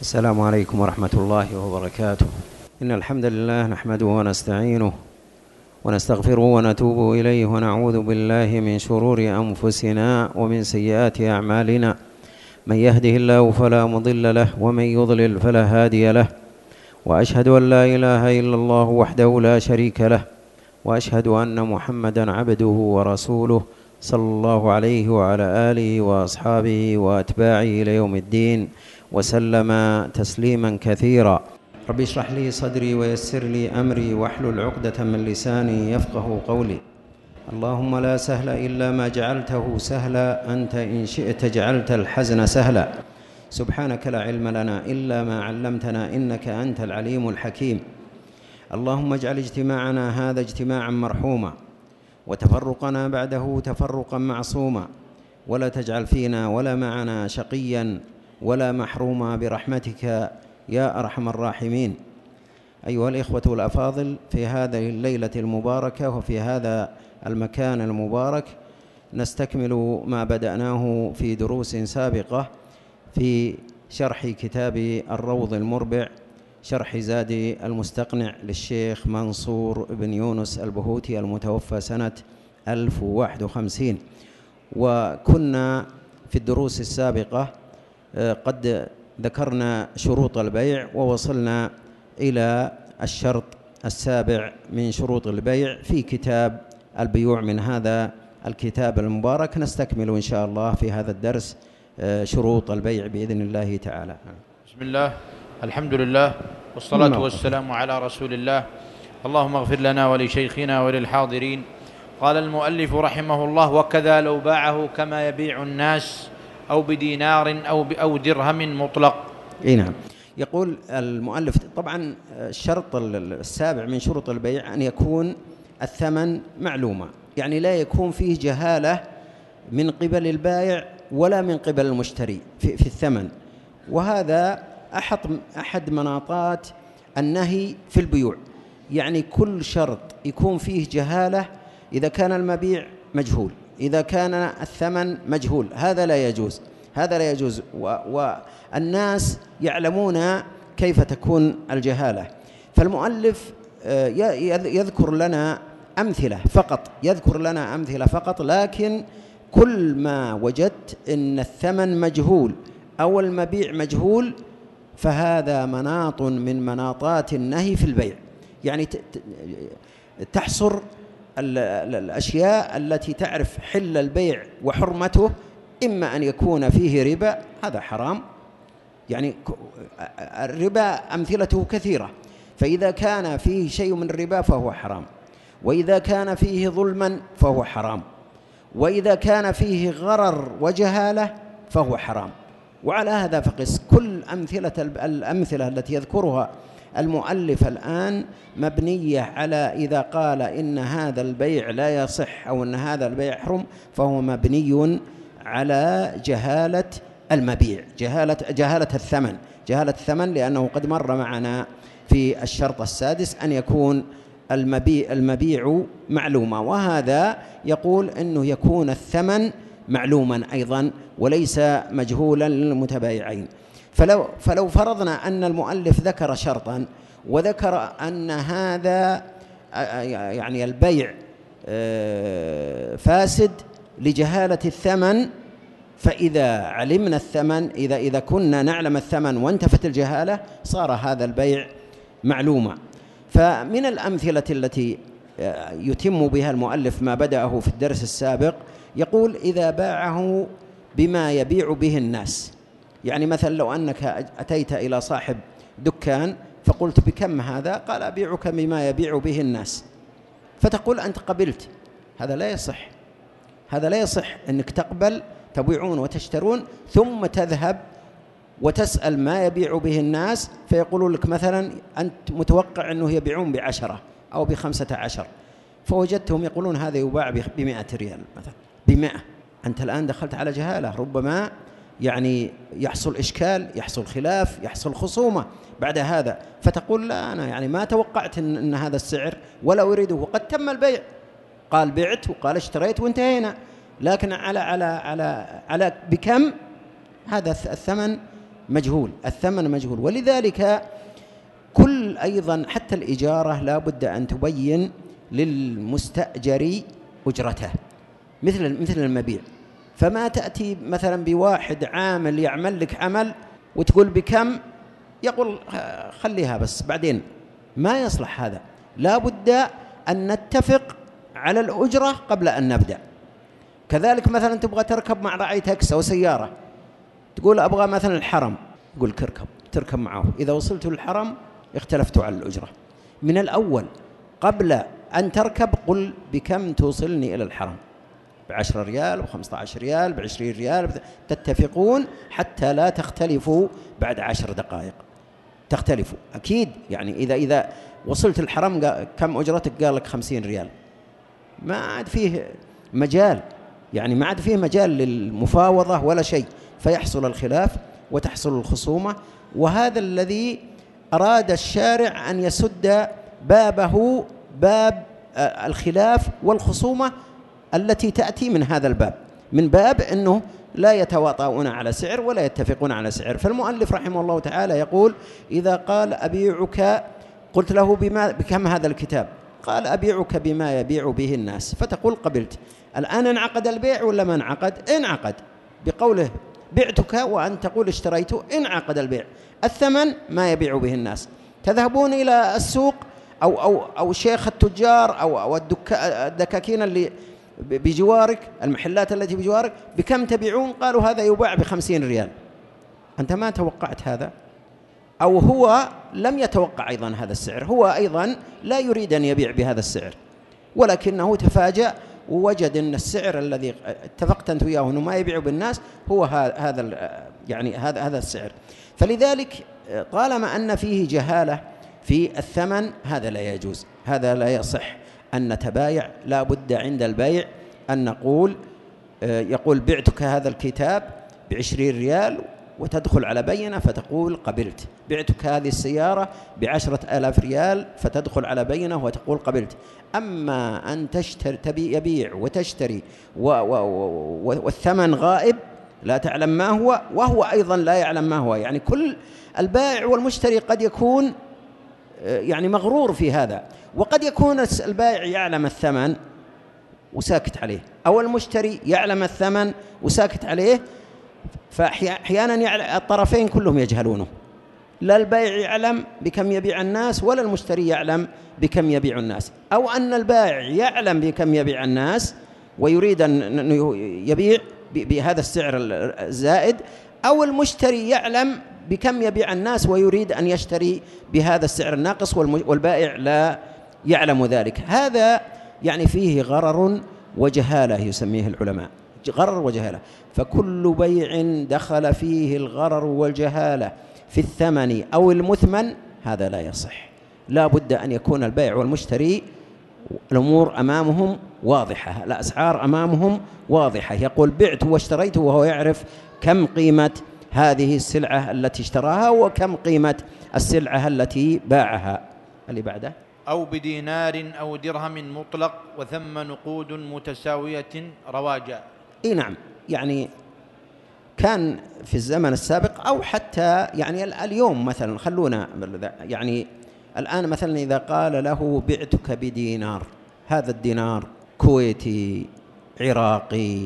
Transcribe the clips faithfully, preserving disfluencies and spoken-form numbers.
السلام عليكم ورحمة الله وبركاته. إن الحمد لله نحمده ونستعينه ونستغفره ونتوب إليه ونعوذ بالله من شرور أنفسنا ومن سيئات أعمالنا. من يهده الله فلا مضل له ومن يضلل فلا هادي له، وأشهد أن لا إله إلا الله وحده لا شريك له، وأشهد أن محمدًا عبده ورسوله صلى الله عليه وعلى آله وأصحابه وأتباعه إلى يوم الدين وسلم تسليما كثيرا. رب اشرح لي صدري ويسر لي أمري واحلل عقدة من لساني يفقه قولي. اللهم لا سهل إلا ما جعلته سهلا، أنت إن شئت جعلت الحزن سهلا. سبحانك لا علم لنا إلا ما علمتنا إنك أنت العليم الحكيم. اللهم اجعل اجتماعنا هذا اجتماعا مرحوما، وتفرقنا بعده تفرقا معصوما، ولا تجعل فينا ولا معنا شقيا ولا محروما برحمتك يا أرحم الراحمين. أيها الإخوة الأفاضل، في هذه الليلة المباركة وفي هذا المكان المبارك نستكمل ما بدأناه في دروس سابقة في شرح كتاب الروض المربع، شرح زاد المستقنع للشيخ منصور بن يونس البهوتي المتوفى سنة ألف وواحد وخمسين. وكنا في الدروس السابقة قد ذكرنا شروط البيع، ووصلنا إلى الشرط السابع من شروط البيع في كتاب البيوع من هذا الكتاب المبارك. نستكمل إن شاء الله في هذا الدرس شروط البيع بإذن الله تعالى. بسم الله، الحمد لله، والصلاة والسلام على رسول الله. اللهم اغفر لنا ولشيخنا وللحاضرين. قال المؤلف رحمه الله: وكذا لو باعه كما يبيع الناس أو بدينار أو أو درهم مطلق. إيه نعم. يقول المؤلف طبعا الشرط السابع من شروط البيع أن يكون الثمن معلومة، يعني لا يكون فيه جهالة من قبل البائع ولا من قبل المشتري في, في الثمن. وهذا أحد أحد مناطات النهي في البيوع، يعني كل شرط يكون فيه جهالة. إذا كان المبيع مجهول، إذا كان الثمن مجهول، هذا لا يجوز، هذا لا يجوز. والناس يعلمون كيف تكون الجهالة. فالمؤلف يذكر لنا أمثلة فقط، يذكر لنا أمثلة فقط، لكن كل ما وجدت أن الثمن مجهول أو المبيع مجهول فهذا مناط من مناطات النهي في البيع، يعني تحصر الأشياء التي تعرف حل البيع وحرمته. إما أن يكون فيه ربا، هذا حرام، يعني الربا أمثلته كثيرة، فإذا كان فيه شيء من الربا فهو حرام، وإذا كان فيه ظلما فهو حرام، وإذا كان فيه غرر وجهالة فهو حرام. وعلى هذا فقس كل أمثلة الأمثلة التي يذكرها المؤلف الآن مبنية على إذا قال إن هذا البيع لا يصح أو إن هذا البيع حرم، فهو مبني على جهالة المبيع، جهالة جهالة الثمن، جهالة الثمن، لأنه قد مر معنا في الشرط السادس أن يكون المبيع المبيع معلومة، وهذا يقول إنه يكون الثمن معلوما أيضا وليس مجهولا للمتبايعين. فلو فلو فرضنا أن المؤلف ذكر شرطا وذكر أن هذا يعني البيع فاسد لجهالة الثمن، فإذا علمنا الثمن، إذا إذا كنا نعلم الثمن وانتفت الجهالة، صار هذا البيع معلوما. فمن الأمثلة التي يتم بها المؤلف ما بدأه في الدرس السابق، يقول إذا باعه بما يبيع به الناس. يعني مثلا لو أنك أتيت إلى صاحب دكان فقلت بكم هذا؟ قال أبيعك بما يبيع به الناس، فتقول أنت قبلت. هذا لا يصح، هذا لا يصح أنك تقبل تبيعون وتشترون ثم تذهب وتسأل ما يبيع به الناس، فيقولون لك مثلا أنت متوقع أنه يبيعون بعشرة أو بخمسة عشر، فوجدتهم يقولون هذا يباع بمئة ريال مثلا، بمئة. أنت الآن دخلت على جهالة، ربما يعني يحصل إشكال، يحصل خلاف، يحصل خصومة بعد هذا، فتقول لا أنا يعني ما توقعت إن, إن هذا السعر ولا أريده، وقد تم البيع، قال بعت وقال اشتريت وانتهينا، لكن على على على على بكم؟ هذا الثمن مجهول، الثمن مجهول. ولذلك كل أيضا حتى الإجارة لا بد أن تبين للمستأجر أجرته مثل مثل المبيع. فما تأتي مثلا بواحد عامل يعمل لك عمل وتقول بكم، يقول خليها بس بعدين، ما يصلح هذا. لا بد أن نتفق على الأجرة قبل أن نبدأ. كذلك مثلا تبغى تركب مع راعي تاكسي أو سيارة، تقول أبغى مثلا الحرم، يقول تركب تركب معه. إذا وصلت للحرم اختلفتوا على الأجرة من الأول. قبل أن تركب قل بكم توصلني إلى الحرم، بعشرة ريال، بخمسة عشر ريال، بعشرين ريال، تتفقون حتى لا تختلفوا بعد عشر دقائق. تختلفوا أكيد، يعني إذا إذا وصلت الحرم كم أجرتك؟ قال لك خمسين ريال، ما عاد فيه مجال، يعني ما عاد فيه مجال للمفاوضة ولا شيء، فيحصل الخلاف وتحصل الخصومة. وهذا الذي أراد الشارع أن يسد بابه، باب الخلاف والخصومة التي تأتي من هذا الباب، من باب أنه لا يتواطؤون على سعر ولا يتفقون على سعر. فالمؤلف رحمه الله تعالى يقول: إذا قال أبيعك، قلت له بما بكم هذا الكتاب؟ قال أبيعك بما يبيع به الناس، فتقول قبلت. الآن انعقد البيع ولا ما انعقد؟ انعقد بقوله بعتك، وأن تقول اشتريت، انعقد البيع. الثمن ما يبيع به الناس. تذهبون إلى السوق أو أو أو شيخ التجار أو أو الدكاكين اللي بجوارك، المحلات التي بجوارك، بكم تبيعون؟ قالوا هذا يباع بخمسين ريال. أنت ما توقعت هذا، أو هو لم يتوقع أيضا هذا السعر، هو أيضا لا يريد أن يبيع بهذا السعر، ولكنه تفاجأ ووجد أن السعر الذي اتفقت أنت وياه أنه ما يبيع بالناس هو هذا، يعني هذا هذا السعر. فلذلك طالما أن فيه جهالة في الثمن هذا لا يجوز، هذا لا يصح أن نتبايع. لا بد عند البيع أن نقول، يقول بعتك هذا الكتاب بعشرين ريال، وتدخل على بينة فتقول قبلت. بعتك هذه السيارة بعشرة آلاف ريال، فتدخل على بينة وتقول قبلت. أما أن تشتري تبي يبيع وتشتري و و و والثمن غائب، لا تعلم ما هو وهو أيضا لا يعلم ما هو، يعني كل البائع والمشتري قد يكون يعني مغرور في هذا، وقد يكون البائع يعلم الثمن وساكت عليه، أو المشتري يعلم الثمن وساكت عليه. فأحيانا الطرفين كلهم يجهلونه، لا البائع يعلم بكم يبيع الناس ولا المشتري يعلم بكم يبيع الناس، أو أن البائع يعلم بكم يبيع الناس ويريد أن يبيع بهذا السعر الزائد، أو المشتري يعلم بكم يبيع الناس ويريد أن يشتري بهذا السعر الناقص والبائع لا يعلم ذلك. هذا يعني فيه غرر وجهالة يسميه العلماء، غرر وجهالة. فكل بيع دخل فيه الغرر والجهالة في الثمن أو المثمن هذا لا يصح. لا بد أن يكون البائع والمشتري الأمور أمامهم واضحة، الأسعار أمامهم واضحة. يقول بعت واشتريت وهو يعرف كم قيمة هذه السلعة التي اشتراها وكم قيمة السلعة التي باعها. اللي بعده: أو بدينار أو درهم مطلق وثم نقود متساوية رواجا. إيه نعم، يعني كان في الزمن السابق أو حتى يعني اليوم مثلا، خلونا يعني الآن مثلا إذا قال له بعتك بدينار، هذا الدينار كويتي، عراقي،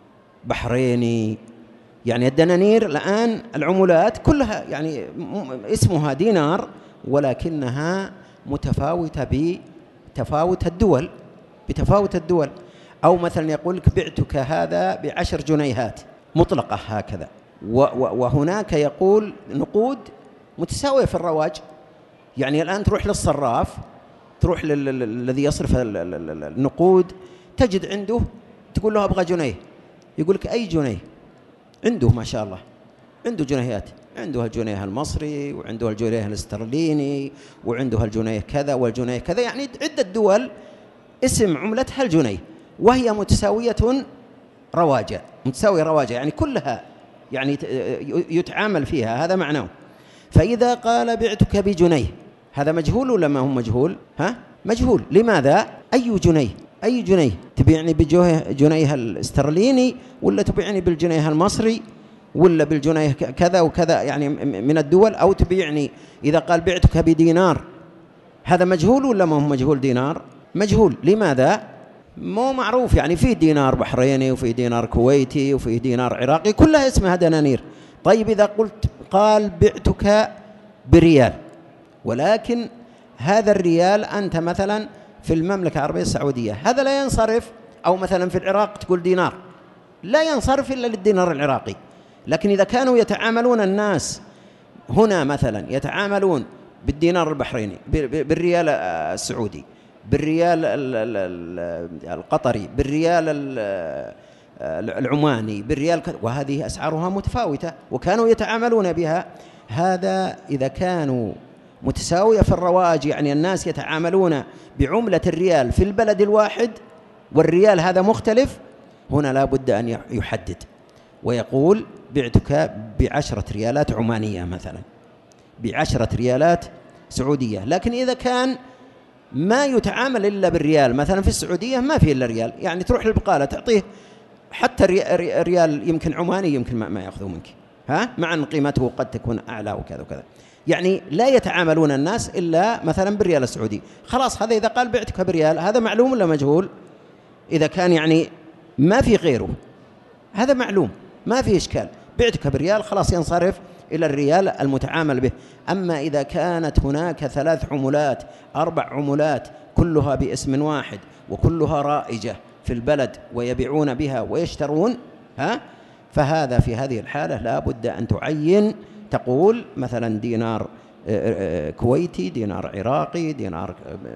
بحريني، يعني الدنانير الآن العملات كلها يعني اسمها دينار، ولكنها متفاوتة بتفاوت الدول، بتفاوت الدول. أو مثلا يقول لك بعتك هذا بعشر جنيهات مطلقة هكذا، وهناك يقول نقود متساوية في الرواج. يعني الآن تروح للصراف، تروح للذي يصرف النقود، تجد عنده تقول له أبغى جنيه، يقول لك أي جنيه؟ عنده ما شاء الله عنده جنيهات، عنده الجنيه المصري وعنده الجنيه الاسترليني وعنده الجنيه كذا والجنيه كذا، يعني عدة دول اسم عملتها الجنيه، وهي متساوية رواجة، متساوية رواجة، يعني كلها يعني يتعامل فيها، هذا معناه. فإذا قال بعتك بجنيه، هذا مجهول ولا ما هو مجهول؟ ها؟ مجهول. لماذا؟ أي جنيه؟ أي جنيه؟ تبيعني بجنيه الاسترليني ولا تبيعني بالجنيه المصري ولا بالجنيه كذا وكذا يعني من الدول، أو تبيعني إذا قال بعتك بدينار، هذا مجهول ولا ما هو مجهول؟ دينار مجهول. لماذا؟ مو معروف. يعني فيه دينار بحريني وفيه دينار كويتي وفيه دينار عراقي، كلها اسمها دنانير. طيب إذا قلت قال بعتك بريال، ولكن هذا الريال أنت مثلا في المملكة العربية السعودية هذا لا ينصرف، أو مثلا في العراق تقول دينار، لا ينصرف إلا للدينار العراقي. لكن إذا كانوا يتعاملون الناس هنا مثلا يتعاملون بالدينار البحريني، بالريال السعودي، بالريال القطري، بالريال العماني، بالريال، وهذه أسعارها متفاوتة وكانوا يتعاملون بها. هذا إذا كانوا متساوية في الرواج، يعني الناس يتعاملون بعملة الريال في البلد الواحد والريال هذا مختلف، هنا لا بد أن يحدد ويقول بعتك بعشرة ريالات عمانية مثلا، بعشرة ريالات سعودية. لكن إذا كان ما يتعامل إلا بالريال، مثلا في السعودية ما في إلا ريال، يعني تروح للبقالة تعطيه حتى ريال يمكن عماني يمكن ما يأخذه منك، ها، مع أن قيمته قد تكون أعلى وكذا وكذا. يعني لا يتعاملون الناس إلا مثلا بالريال السعودي. خلاص هذا إذا قال بعتك بريال هذا معلوم ولا مجهول؟ إذا كان يعني ما في غيره هذا معلوم ما في إشكال، بعتك بريال خلاص ينصرف إلى الريال المتعامل به. أما إذا كانت هناك ثلاث عملات أربع عملات كلها باسم واحد وكلها رائجة في البلد ويبيعون بها ويشترون، ها، فهذا في هذه الحالة لا بد أن تعين، تقول مثلا دينار كويتي، دينار عراقي، دينار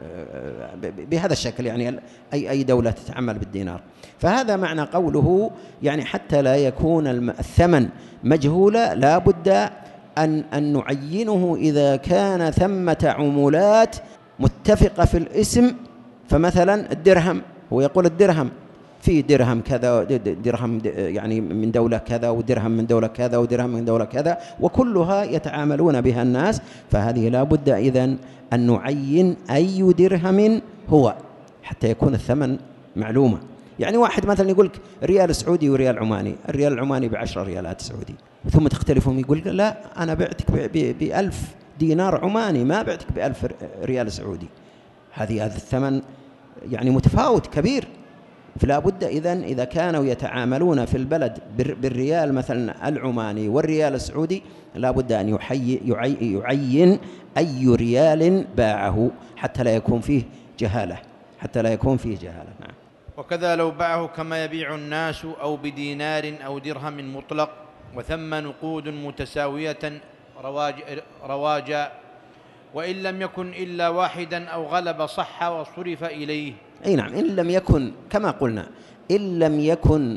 بهذا الشكل، يعني أي أي دولة تتعامل بالدينار. فهذا معنى قوله يعني حتى لا يكون الثمن مجهولا، لا بد أن أن نعينه إذا كان ثمة عملات متفقة في الاسم. فمثلا الدرهم، هو يقول الدرهم في درهم كذا، درهم يعني من دولة كذا، ودرهم من دولة كذا، ودرهم من دولة كذا، وكلها يتعاملون بها الناس. فهذه لا بد إذن أن نعين أي درهم هو حتى يكون الثمن معلومة. يعني واحد مثلا يقول لك ريال سعودي وريال عماني، الريال العماني بعشر ريالات سعودي، ثم تختلفون يقول لا أنا بعتك بألف دينار عماني، ما بعتك بألف ريال سعودي. هذه هذا الثمن يعني متفاوت كبير. فلا بد إذن إذا كانوا يتعاملون في البلد بالريال مثلا العماني والريال السعودي لا بد أن يحي يعين أي ريال باعه حتى لا يكون فيه جهالة، حتى لا يكون فيه جهالة. نعم. وكذا لو باعه كما يبيع الناس أو بدينار أو درهم مطلق، وثم نقود متساوية رواج رواجا، وإن لم يكن إلا واحدا أو غلب صح وصرف إليه. أي نعم، إن لم يكن كما قلنا، إن لم يكن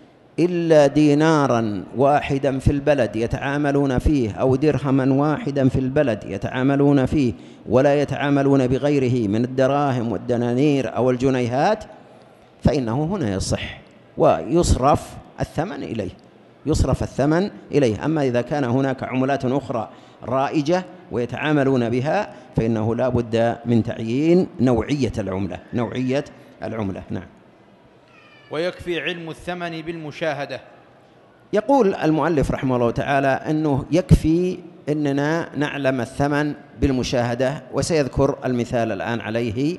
إلا دينارا واحدا في البلد يتعاملون فيه، أو درهما واحدا في البلد يتعاملون فيه، ولا يتعاملون بغيره من الدراهم والدنانير أو الجنيهات، فإنه هنا يصح ويصرف الثمن إليه، يصرف الثمن إليه. أما إذا كان هناك عملات أخرى رائجة ويتعاملون بها فإنه لا بد من تعيين نوعية العملة، نوعية العملة. نعم. ويكفي علم الثمن بالمشاهدة. يقول المؤلف رحمه الله تعالى أنه يكفي أننا نعلم الثمن بالمشاهدة، وسيذكر المثال الآن عليه.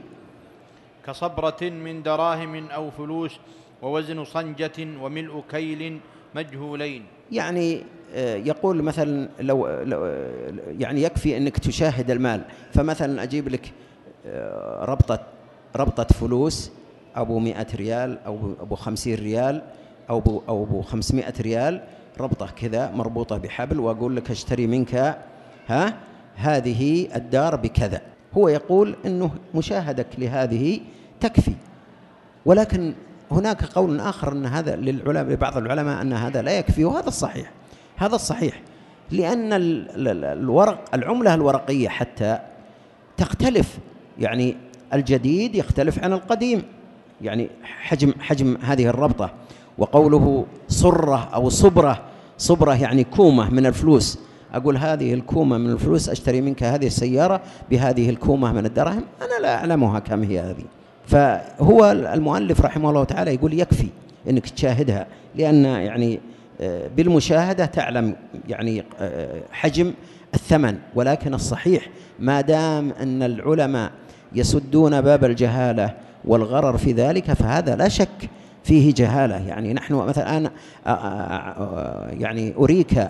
كصبرة من دراهم أو فلوس، ووزن صنجة وملء كيل مجهولين. يعني يقول مثلا لو, لو يعني يكفي أنك تشاهد المال، فمثلا أجيب لك ربطة ربطة فلوس أبو مئة ريال أو أبو خمسين ريال أو أبو, أو أبو خمسمائة ريال، ربطة كذا مربوطة بحبل، وأقول لك اشتري منك ها هذه الدار بكذا. هو يقول أنه مشاهدك لهذه تكفي، ولكن هناك قول آخر أن هذا للعلماء، لبعض العلماء أن هذا لا يكفي، وهذا الصحيح، هذا الصحيح، لأن الورق العملة الورقية حتى تختلف، يعني الجديد يختلف عن القديم، يعني حجم حجم هذه الربطة. وقوله صرة أو صبرة، صبرة يعني كومة من الفلوس، أقول هذه الكومة من الفلوس أشتري منك هذه السيارة بهذه الكومة من الدراهم، أنا لا أعلمها كم هي هذه. فهو المؤلف رحمه الله تعالى يقول يكفي أنك تشاهدها، لأن يعني بالمشاهدة تعلم يعني حجم الثمن. ولكن الصحيح ما دام أن العلماء يسدون باب الجهالة والغرر في ذلك فهذا لا شك فيه جهالة. يعني نحن مثلا أنا يعني أريك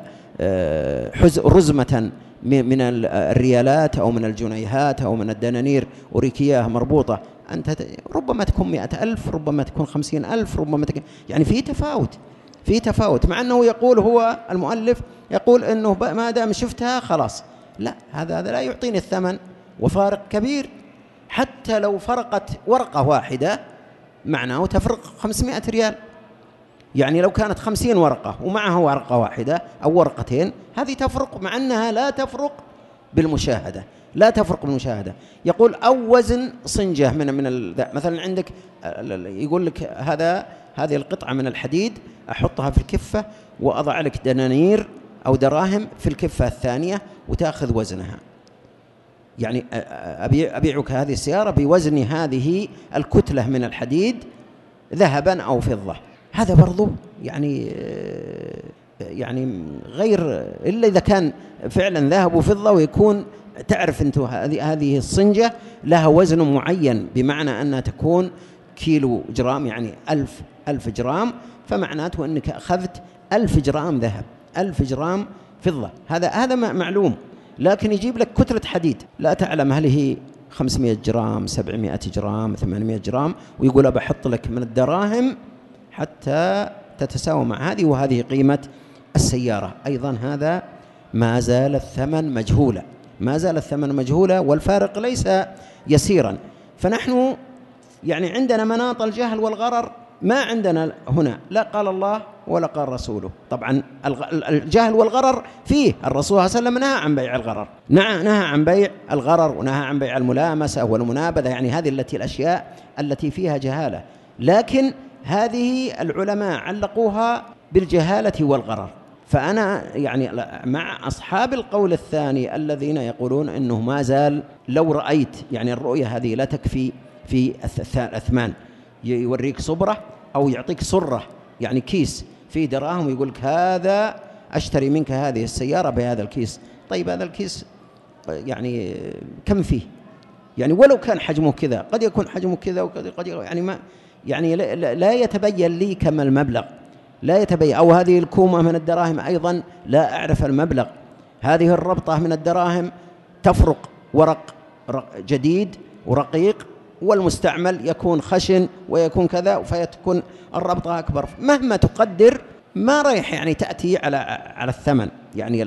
رزمة من الريالات أو من الجنيهات أو من الدنانير أريك إياها مربوطة، أنت ربما تكون مئة ألف، ربما تكون خمسين ألف، ربما تكون يعني في تفاوت في تفاوت مع أنه يقول هو المؤلف يقول أنه ما دام شفتها خلاص. لا، هذا هذا لا يعطيني الثمن، وفارق كبير. حتى لو فرقت ورقة واحدة معناه تفرق خمسمائة ريال. يعني لو كانت خمسين ورقة ومعها ورقة واحدة أو ورقتين هذه تفرق، مع أنها لا تفرق بالمشاهدة لا تفرق بالمشاهدة. يقول أو وزن صنجة من من مثلا عندك يقول لك هذا هذه القطعة من الحديد أحطها في الكفة وأضع لك دنانير أو دراهم في الكفة الثانية وتأخذ وزنها. يعني أبيع أبيعك هذه السيارة بوزن هذه الكتلة من الحديد ذهبا أو فضة. هذا برضو يعني يعني غير إلا إذا كان فعلا ذهب وفضة، ويكون تعرف أنتم هذه هذه الصنجة لها وزن معين، بمعنى أنها تكون كيلو جرام، يعني ألف ألف جرام، فمعناته أنك أخذت ألف جرام ذهب ألف جرام فضة. هذا هذا معلوم. لكن يجيب لك كتلة حديد لا تعلم هل هي خمسمائة جرام سبعمائة جرام ثمانمائة جرام، ويقول بحط لك من الدراهم حتى تتساوى مع هذه، وهذه قيمة السيارة. أيضا هذا ما زال الثمن مجهولا ما زال الثمن مجهولا والفارق ليس يسيرا. فنحن يعني عندنا مناط الجهل والغرر ما عندنا هنا، لا قال الله ولا قال رسوله. طبعا الجهل والغرر فيه، الرسول صلى الله عليه وسلم نهى عن بيع الغرر، نهى نهى عن بيع الغرر ونهى عن بيع الملامسة والمنابذة، يعني هذه التي الأشياء التي فيها جهالة. لكن هذه العلماء علقوها بالجهالة والغرر. فأنا يعني مع أصحاب القول الثاني الذين يقولون أنه ما زال لو رأيت، يعني الرؤية هذه لا تكفي في الأثمان، يوريك صبرة أو يعطيك صرة، يعني كيس فيه دراهم ويقول لك هذا أشتري منك هذه السيارة بهذا الكيس. طيب هذا الكيس يعني كم فيه؟ يعني ولو كان حجمه كذا قد يكون حجمه كذا وقد يعني ما يعني لا يتبين لي كم المبلغ، لا يتبين. أو هذه الكومة من الدراهم أيضا لا أعرف المبلغ. هذه الربطة من الدراهم تفرق، ورق جديد ورقيق والمستعمل يكون خشن ويكون كذا، فيكون الربطة أكبر. مهما تقدر ما رايح يعني تأتي على على الثمن يعني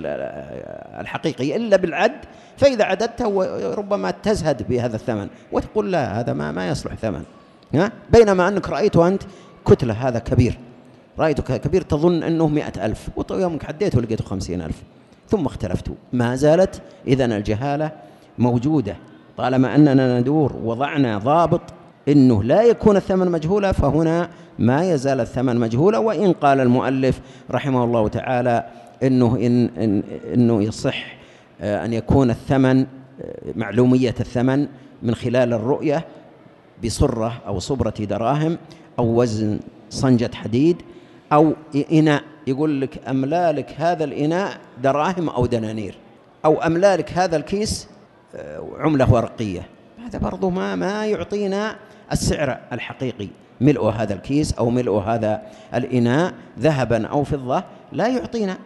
الحقيقي إلا بالعد. فإذا عددته ربما تزهد بهذا الثمن وتقول لا هذا ما ما يصلح ثمن، ها؟ بينما أنك رأيته أنت كتلة هذا كبير، رأيته كبير تظن أنه مئة ألف ويومك عديته لقيته خمسين ألف، ثم اختلفتوا. ما زالت إذن الجهالة موجودة. طالما أننا ندور وضعنا ضابط إنه لا يكون الثمن مجهولا، فهنا ما يزال الثمن مجهولا. وإن قال المؤلف رحمه الله تعالى إنه إن إن إنه يصح أن يكون الثمن معلومية الثمن من خلال الرؤية بصرة أو صبرة دراهم أو وزن صنجة حديد أو إناء، يقول لك أملالك هذا الإناء دراهم أو دنانير، أو أملالك هذا الكيس عملة ورقية. هذا برضو ما ما يعطينا السعر الحقيقي. ملء هذا الكيس أو ملء هذا الإناء ذهبا أو فضة لا يعطينا،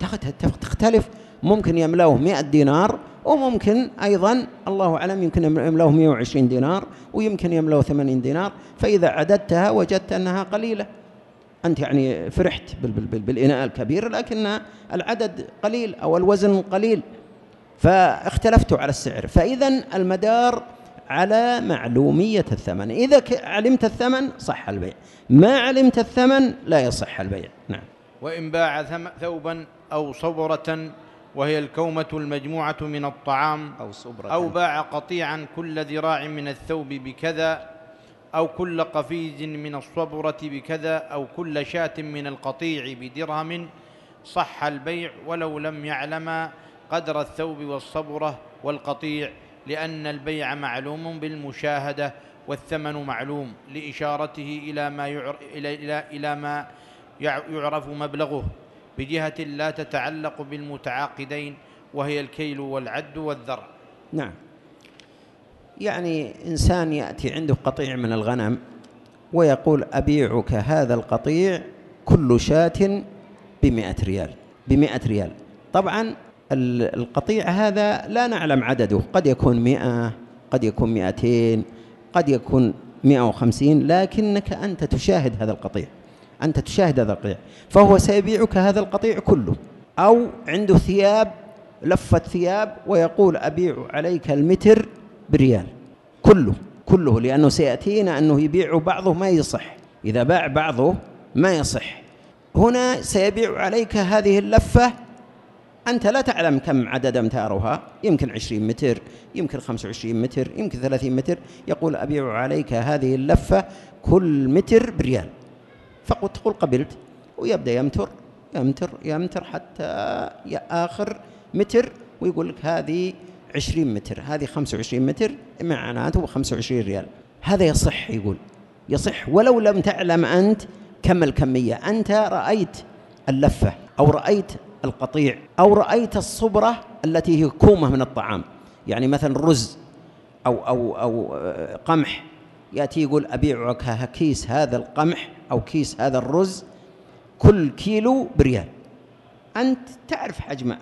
تختلف. ممكن يملأه مئة دينار، وممكن أيضا الله أعلم يمكن يملأه مئة وعشرين دينار، ويمكن يملأه ثمانين دينار. فإذا عددتها وجدت أنها قليلة، أنت يعني فرحت بالإناء الكبير لكن العدد قليل أو الوزن قليل، فاختلفتوا على السعر. فإذن المدار على معلومية الثمن. إذا علمت الثمن صح البيع، ما علمت الثمن لا يصح البيع. نعم. وإن باع ثوبا أو صبرة وهي الكومة المجموعة من الطعام، أو صبرة، أو باع قطيعا كل ذراع من الثوب بكذا، أو كل قفيز من الصبرة بكذا، أو كل شاة من القطيع بدرهم، صح البيع ولو لم يعلم قدر الثوب والصبرة والقطيع، لأن البيع معلوم بالمشاهدة والثمن معلوم لإشارته إلى ما يعرف, إلى إلى إلى ما يعرف مبلغه. بجهة لا تتعلق بالمتعاقدين وهي الكيل والعد والذرع. نعم، يعني إنسان يأتي عنده قطيع من الغنم ويقول أبيعك هذا القطيع كل شاة بمئة ريال بمئة ريال. طبعا القطيع هذا لا نعلم عدده، قد يكون مئة، قد يكون مئتين، قد يكون مئة وخمسين، لكنك أنت تشاهد هذا القطيع أنت تشاهد هذا القطيع فهو سيبيعك هذا القطيع كله. أو عنده ثياب، لفة ثياب، ويقول أبيع عليك المتر بريال كله كله لأنه سيأتينا أنه يبيع بعضه ما يصح، إذا باع بعضه ما يصح. هنا سيبيع عليك هذه اللفة، أنت لا تعلم كم عدد أمتارها، يمكن عشرين متر، يمكن خمسة وعشرين متر، يمكن ثلاثين متر. يقول أبيع عليك هذه اللفة كل متر بريال، فقد تقول قبلت، ويبدأ يمتر يمتر يمتر حتى آخر متر، ويقول لك هذه عشرين متر، هذه خمسة وعشرين متر، معناته خمسة وعشرين ريال. هذا يصح، يقول يصح ولو لم تعلم أنت كم الكمية. أنت رأيت اللفة أو رأيت القطيع أو رأيت الصبرة التي هي كومة من الطعام، يعني مثلا رز أو, أو, أو قمح، يأتي يقول أبيعك كيس هذا القمح أو كيس هذا الرز كل كيلو بريال. أنت تعرف حجم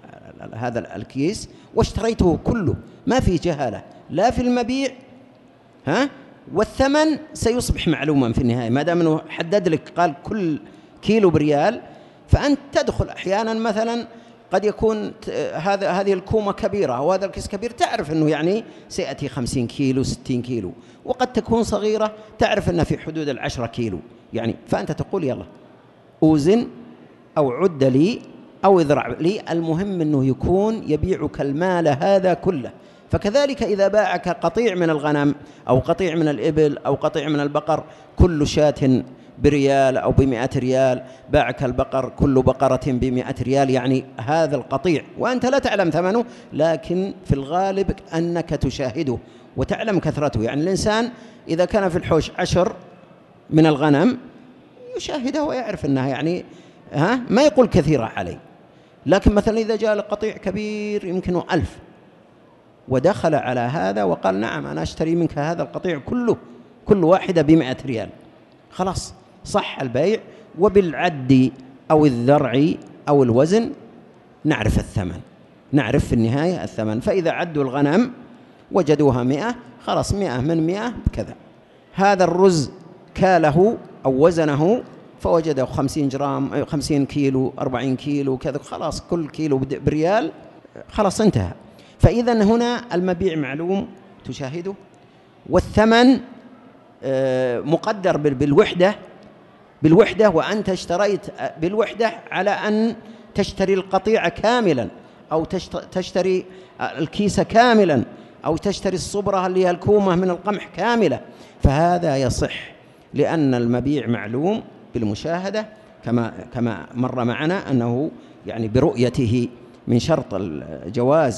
هذا الكيس واشتريته كله، ما في جهالة لا في المبيع ها، والثمن سيصبح معلوما في النهاية ما دام أنه حدد لك قال كل كيلو بريال. فأنت تدخل أحيانا مثلا قد يكون هذا هذه الكومة كبيرة وهذا الكيس كبير، تعرف أنه يعني سيأتي خمسين كيلو ستين كيلو، وقد تكون صغيرة تعرف أنها في حدود العشرة كيلو يعني. فأنت تقول يلا أوزن أو عد لي أو اذرع لي، المهم أنه يكون يبيعك المال هذا كله. فكذلك إذا باعك قطيع من الغنم أو قطيع من الإبل أو قطيع من البقر كل شاة بريال أو بمئة ريال، باعك البقر كل بقرة بمئة ريال، يعني هذا القطيع وأنت لا تعلم ثمنه، لكن في الغالب أنك تشاهده وتعلم كثرته. يعني الإنسان إذا كان في الحوش عشر من الغنم يشاهده ويعرف أنها يعني ها ما يقول كثيرة عليه. لكن مثلا إذا جاء القطيع كبير يمكن ألف ودخل على هذا وقال نعم أنا أشتري منك هذا القطيع كله كل واحدة بمئة ريال، خلاص صح البيع. وبالعد أو الذرع أو الوزن نعرف الثمن، نعرف في النهاية الثمن. فإذا عدوا الغنم وجدوها مئة، خلاص مئة من مئة بكذا. هذا الرز كاله أو وزنه فوجده خمسين جرام، خمسين كيلو، أربعين كيلو كذا، خلاص كل كيلو بريال، خلاص انتهى. فإذا هنا المبيع معلوم تشاهده، والثمن مقدر بالوحدة بالوحدة وأنت اشتريت بالوحدة على أن تشتري القطيع كاملا أو تشتري الكيس كاملا أو تشتري الصبرة اللي هي الكومة من القمح كاملة، فهذا يصح لأن المبيع معلوم بالمشاهدة كما كما مر معنا أنه يعني برؤيته من شرط الجواز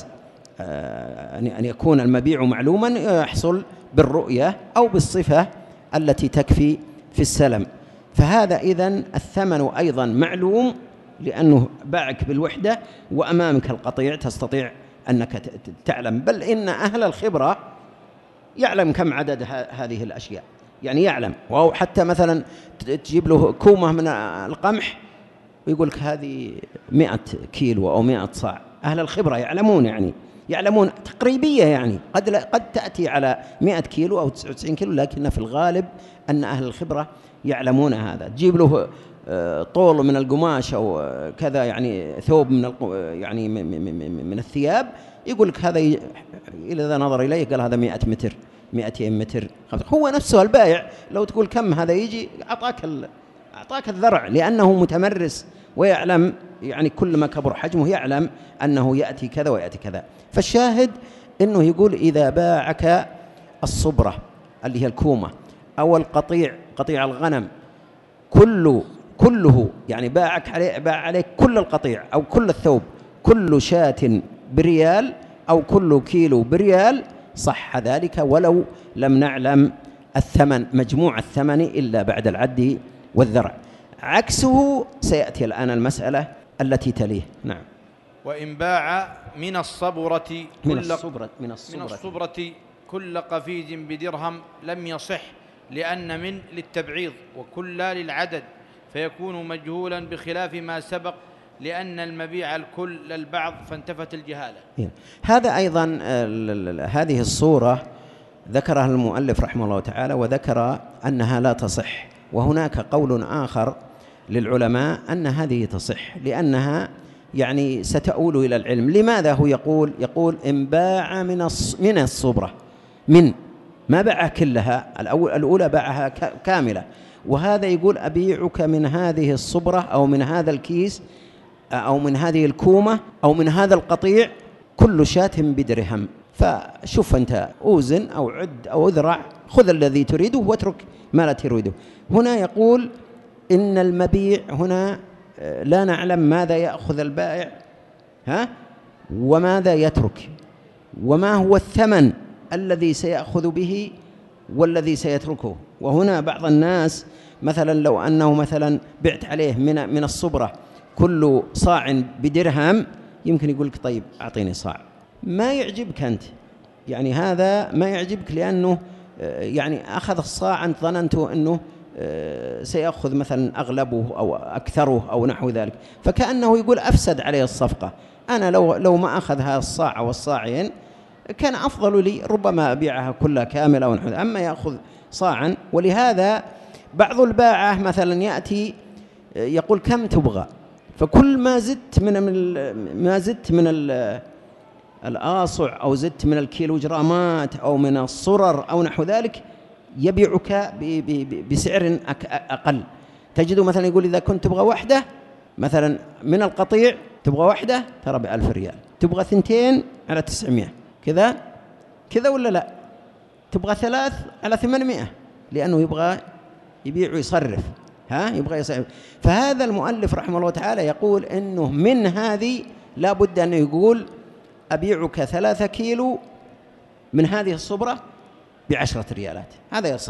أن يكون المبيع معلوما يحصل بالرؤية أو بالصفة التي تكفي في السلم. فهذا إذن الثمن أيضا معلوم لأنه باعك بالوحدة وأمامك القطيع تستطيع أنك تعلم، بل إن أهل الخبرة يعلم كم عدد هذه الأشياء، يعني يعلم. أو حتى مثلا تجيب له كومة من القمح ويقول لك هذه مئة كيلو أو مئة صاع، أهل الخبرة يعلمون يعني يعلمون تقريبية، يعني قد قد تأتي على مئة كيلو أو تسعة وتسعين كيلو، لكن في الغالب أن أهل الخبرة يعلمون هذا. تجيب له طول من القماش أو كذا يعني ثوب من يعني من الثياب، يقول لك هذا إذا نظر إليه قال هذا مئة متر، مئتين متر، هو نفسه البائع لو تقول كم هذا يجي أعطاك أعطاك الذرع، لأنه متمرس ويعلم يعني كل ما كبر حجمه يعلم أنه يأتي كذا ويأتي كذا. فالشاهد أنه يقول إذا باعك الصبرة اللي هي الكومة أو القطيع قطيع الغنم كله كله يعني باعك عليه باع عليك كل القطيع أو كل الثوب كل شاة بريال أو كل كيلو بريال، صح ذلك ولو لم نعلم الثمن مجموع الثمن إلا بعد العد والذرع. عكسه سيأتي الآن المسألة التي تليه. نعم. وإن باع من الصبرة من الصبرة من الصبرة, من الصبرة كل قفيز بدرهم لم يصح، لأن من للتبعيض وكل للعدد، فيكون مجهولا بخلاف ما سبق، لأن المبيع الكل للبعض فانتفت الجهالة. هذا أيضا هذه الصورة ذكرها المؤلف رحمه الله تعالى، وذكر أنها لا تصح، وهناك قول آخر للعلماء أن هذه تصح، لأنها يعني ستؤول إلى العلم. لماذا هو يقول يقول إن باع من من الصبرة، من ما باعها كلها، الأولى باعها كاملة، وهذا يقول أبيعك من هذه الصبرة أو من هذا الكيس أو من هذه الكومة أو من هذا القطيع كل شاة بدرهم، فشوف أنت أوزن أو عد أو اذرع، خذ الذي تريده واترك ما لا تريده. هنا يقول إن المبيع هنا لا نعلم ماذا يأخذ البائع ها وماذا يترك، وما هو الثمن الذي سيأخذ به والذي سيتركه. وهنا بعض الناس مثلا لو أنه مثلا بعت عليه من من الصبرة كل صاع بدرهم، يمكن يقول لك طيب أعطيني صاع، ما يعجبك أنت، يعني هذا ما يعجبك لأنه يعني أخذ الصاع أنت ظننته أنه سيأخذ مثلا أغلبه أو أكثره أو نحو ذلك، فكأنه يقول أفسد عليه الصفقة. أنا لو لو ما أخذها الصاع والصاعين كان أفضل لي، ربما أبيعها كلها كاملة أو نحو ذلك، أما يأخذ صاعا. ولهذا بعض الباعة مثلا يأتي يقول كم تبغى، فكل ما زدت من ما زدت من الآصع أو زدت من الكيلوغرامات أو من الصرر أو نحو ذلك يبيعك بسعر أقل. تجده مثلا يقول إذا كنت تبغى واحدة مثلا من القطيع، تبغى واحدة ترى بألف ريال، تبغى ثنتين على تسعمائة، كذا كذا ولا لا، تبغى ثلاث على ثمانمائة، لأنه يبغى يبيع ويصرف، ها يبغى يصرف. فهذا المؤلف رحمه الله تعالى يقول إنه من هذه لا بد أن يقول أبيعك ثلاثة كيلو من هذه الصبرة بعشرة ريالات، هذا يصح،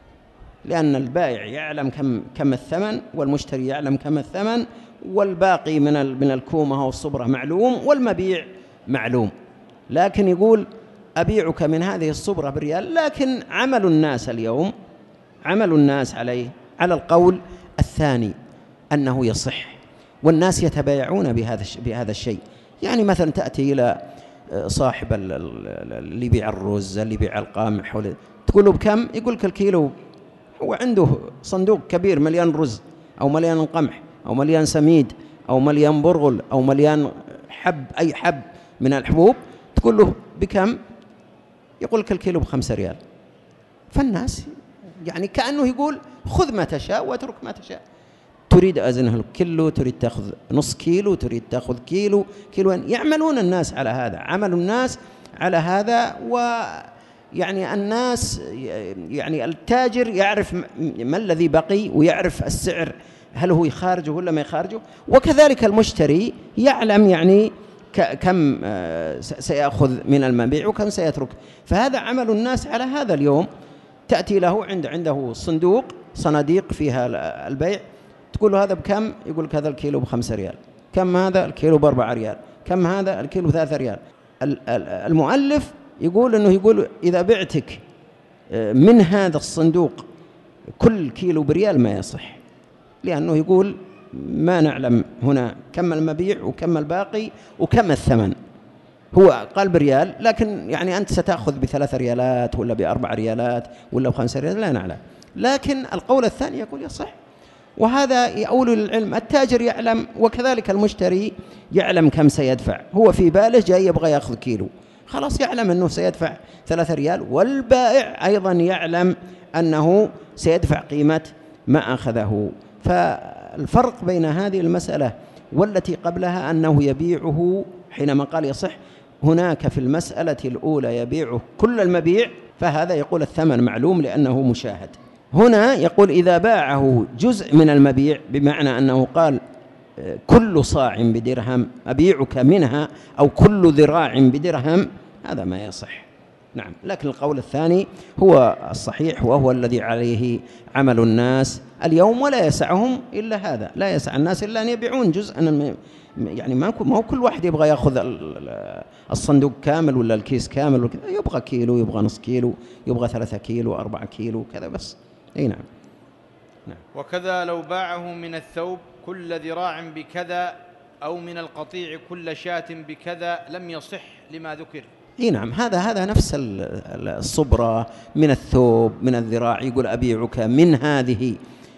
لأن البائع يعلم كم كم الثمن والمشتري يعلم كم الثمن، والباقي من من الكومة أو الصبرة معلوم والمبيع معلوم. لكن يقول أبيعك من هذه الصبرة بريال، لكن عمل الناس اليوم عمل الناس عليه على القول الثاني أنه يصح، والناس يتبايعون بهذا بهذا الشيء. يعني مثلا تأتي إلى صاحب اللي يبيع الرز اللي يبيع القمح، تقول له بكم؟ يقول لك الكيلو، هو عنده صندوق كبير مليان رز أو مليان قمح أو مليان سميد أو مليان برغل أو مليان حب، أي حب من الحبوب، تقول له بكم؟ يقول لك الكيلو بخمسة ريال. فالناس يعني كأنه يقول خذ ما تشاء واترك ما تشاء، تريد أزنه كيلو، تريد تأخذ نص كيلو، تريد تأخذ كيلو كيلوين. يعملون الناس على هذا، عمل الناس على هذا. ويعني الناس يعني التاجر يعرف ما الذي بقي ويعرف السعر هل هو يخارجه ولا ما يخارجه، وكذلك المشتري يعلم يعني كم سيأخذ من المبيع وكم سيترك. فهذا عمل الناس على هذا اليوم. تأتي له عند عنده صندوق صناديق فيها البيع، تقول له هذا بكم؟ يقول لك هذا الكيلو بخمسة ريال. كم هذا؟ الكيلو بأربعة ريال. كم هذا؟ الكيلو ثلاثة ريال. المؤلف يقول أنه يقول إذا بعتك من هذا الصندوق كل كيلو بريال ما يصح، لأنه يقول ما نعلم هنا كم المبيع وكم الباقي وكم الثمن. هو قال بريال، لكن يعني أنت ستأخذ بثلاثة ريالات ولا بأربع ريالات ولا بخمسة ريالات، لا نعلم. لكن القول الثاني يقول يصح، وهذا يؤول للعلم. التاجر يعلم وكذلك المشتري يعلم كم سيدفع، هو في باله جاي يبغى يأخذ كيلو، خلاص يعلم أنه سيدفع ثلاثة ريال، والبائع أيضا يعلم أنه سيدفع قيمة ما أخذه. فالفرق بين هذه المسألة والتي قبلها أنه يبيعه حينما قال يصح، هناك في المسألة الأولى يبيعه كل المبيع، فهذا يقول الثمن معلوم لأنه مشاهد. هنا يقول إذا باعه جزء من المبيع، بمعنى أنه قال كل صاع بدرهم أبيعك منها أو كل ذراع بدرهم، هذا ما يصح. نعم. لكن القول الثاني هو الصحيح، وهو الذي عليه عمل الناس اليوم، ولا يسعهم إلا هذا، لا يسع الناس إلا أن يبيعون جزءا، يعني ما هو كل واحد يبغى يأخذ الصندوق كامل ولا الكيس كامل وكذا، يبغى كيلو، يبغى نص كيلو، يبغى ثلاثة كيلو، أربعة كيلو كذا بس. أي نعم. نعم. وكذا لو باعه من الثوب كل ذراع بكذا أو من القطيع كل شاة بكذا لم يصح لما ذكر. اي نعم. هذا هذا نفس الصبرة من الثوب من الذراع، يقول أبيعك من هذه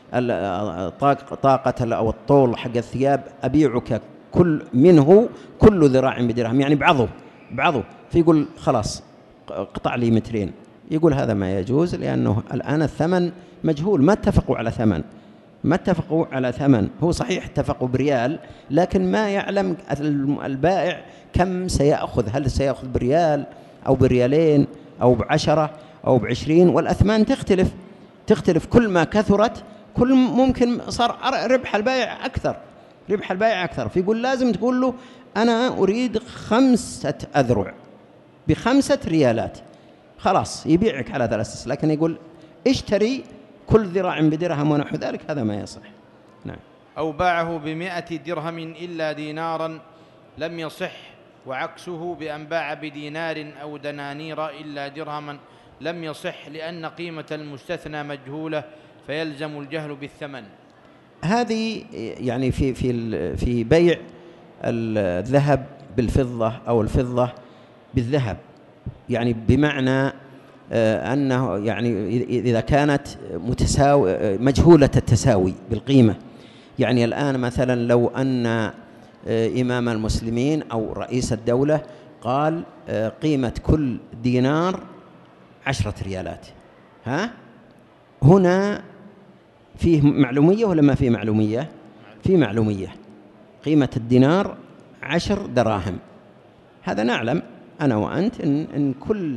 طاقة أو الطول حق الثياب، أبيعك كل منه كل ذراع بدرهم، يعني بعضه بعضه، فيقول خلاص قطع لي مترين، يقول هذا ما يجوز، لأنه الآن الثمن مجهول، ما اتفقوا على ثمن، ما اتفقوا على ثمن، هو صحيح اتفقوا بريال، لكن ما يعلم البائع كم سيأخذ، هل سيأخذ بريال أو بريالين أو بعشرة أو بعشرين، والأثمان تختلف تختلف كل ما كثرت كل ممكن صار ربح البائع أكثر، ربح البائع أكثر، فيقول لازم تقول له أنا أريد خمسة أذرع بخمسة ريالات، خلاص يبيعك على ثلاثة، لكن يقول اشتري كل ذراع بدرهم ونحو ذلك، هذا ما يصح. نعم. أو باعه بمائة درهم إلا دينارا لم يصح، وعكسه بأن باع بدينار أو دنانير إلا درهما لم يصح، لأن قيمة المستثنى مجهولة فيلزم الجهل بالثمن. هذه يعني في في في بيع الذهب بالفضة أو الفضة بالذهب، يعني بمعنى أنه يعني إذا كانت متساوي مجهولة التساوي بالقيمة، يعني الآن مثلا لو أن إمام المسلمين أو رئيس الدولة قال قيمة كل دينار عشرة ريالات، ها هنا فيه معلومية ولا ما فيه معلومية؟ فيه معلومية. قيمة الدينار عشر دراهم، هذا نعلم أنا وأنت إن, إن كل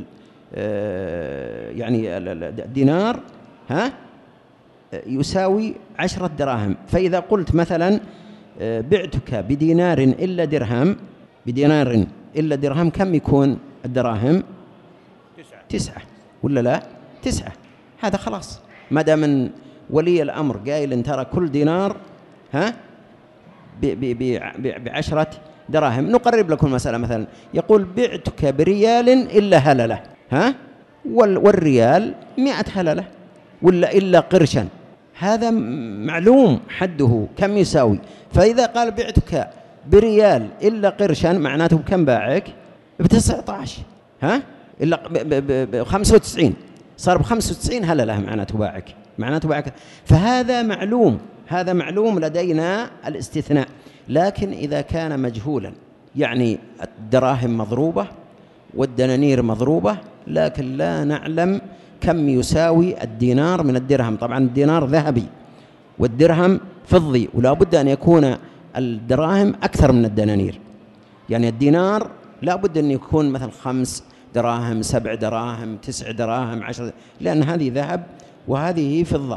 يعني الدينار ها يساوي عشرة دراهم، فإذا قلت مثلا بعتك بدينار إلا درهم، بدينار إلا درهم، كم يكون الدراهم؟ تسعة. تسعة ولا لا؟ تسعة. هذا خلاص، ما دام من ولي الأمر قايل إن ترى كل دينار ها بعشرة دراهم. نقرب لكم المسألة، مثلا يقول بعتك بريال إلا هللة، ها والريال مئة هللة ولا إلا قرشا، هذا معلوم حده كم يساوي، فإذا قال بعتك بريال إلا قرشا معناته كم باعك؟ بتسعة عشر، ها إلا بخمسة وتسعين، صار بخمسة وتسعين هللة معناته باعك، معناته باعك، فهذا معلوم، هذا معلوم لدينا الاستثناء. لكن إذا كان مجهولا، يعني الدراهم مضروبة والدنانير مضروبة، لكن لا نعلم كم يساوي الدينار من الدرهم، طبعا الدينار ذهبي والدرهم فضي، ولا بد أن يكون الدراهم أكثر من الدنانير، يعني الدينار لا بد أن يكون مثل خمس دراهم، سبع دراهم، تسع دراهم، عشر، لأن هذه ذهب وهذه فضة،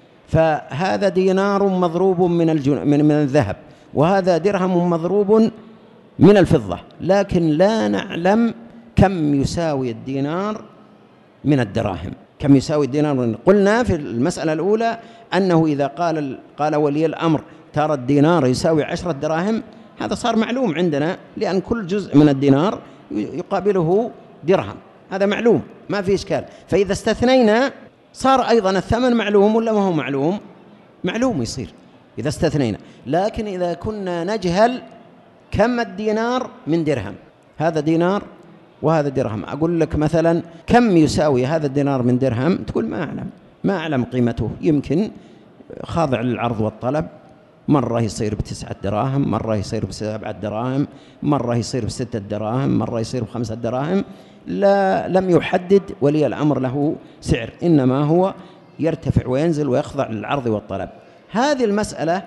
فهذا دينار مضروب من الجن... من... من الذهب، وهذا درهم مضروب من الفضة، لكن لا نعلم كم يساوي الدينار من الدراهم، كم يساوي الدينار من... قلنا في المسألة الأولى أنه إذا قال قال ولي الأمر ترى الدينار يساوي عشرة دراهم، هذا صار معلوم عندنا، لأن كل جزء من الدينار يقابله درهم، هذا معلوم ما في إشكال. فإذا استثنينا صار أيضا الثمن معلوم ولا ما هو معلوم؟ معلوم يصير إذا استثنينا. لكن إذا كنا نجهل كم الدينار من درهم، هذا دينار وهذا درهم، أقول لك مثلا كم يساوي هذا الدينار من درهم، تقول ما أعلم، ما أعلم قيمته، يمكن خاضع للعرض والطلب، مرة يصير بتسعة دراهم، مرة يصير بسبعة دراهم، مرة يصير بستة دراهم، مرة يصير بخمسة دراهم، لا لم يحدد ولي الأمر له سعر، إنما هو يرتفع وينزل ويخضع للعرض والطلب. هذه المسألة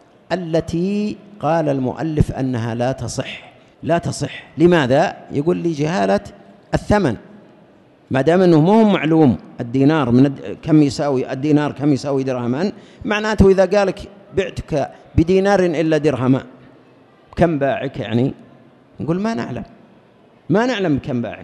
التي قال المؤلف أنها لا تصح، لا تصح. لماذا؟ يقول لي جهالة الثمن، ما دام أنه مو معلوم الدينار من الد... كم يساوي الدينار، كم يساوي درهما، معناته إذا قالك بعتك بدينار إلا درهما كم باعك، يعني نقول ما نعلم، ما نعلم كم باعك،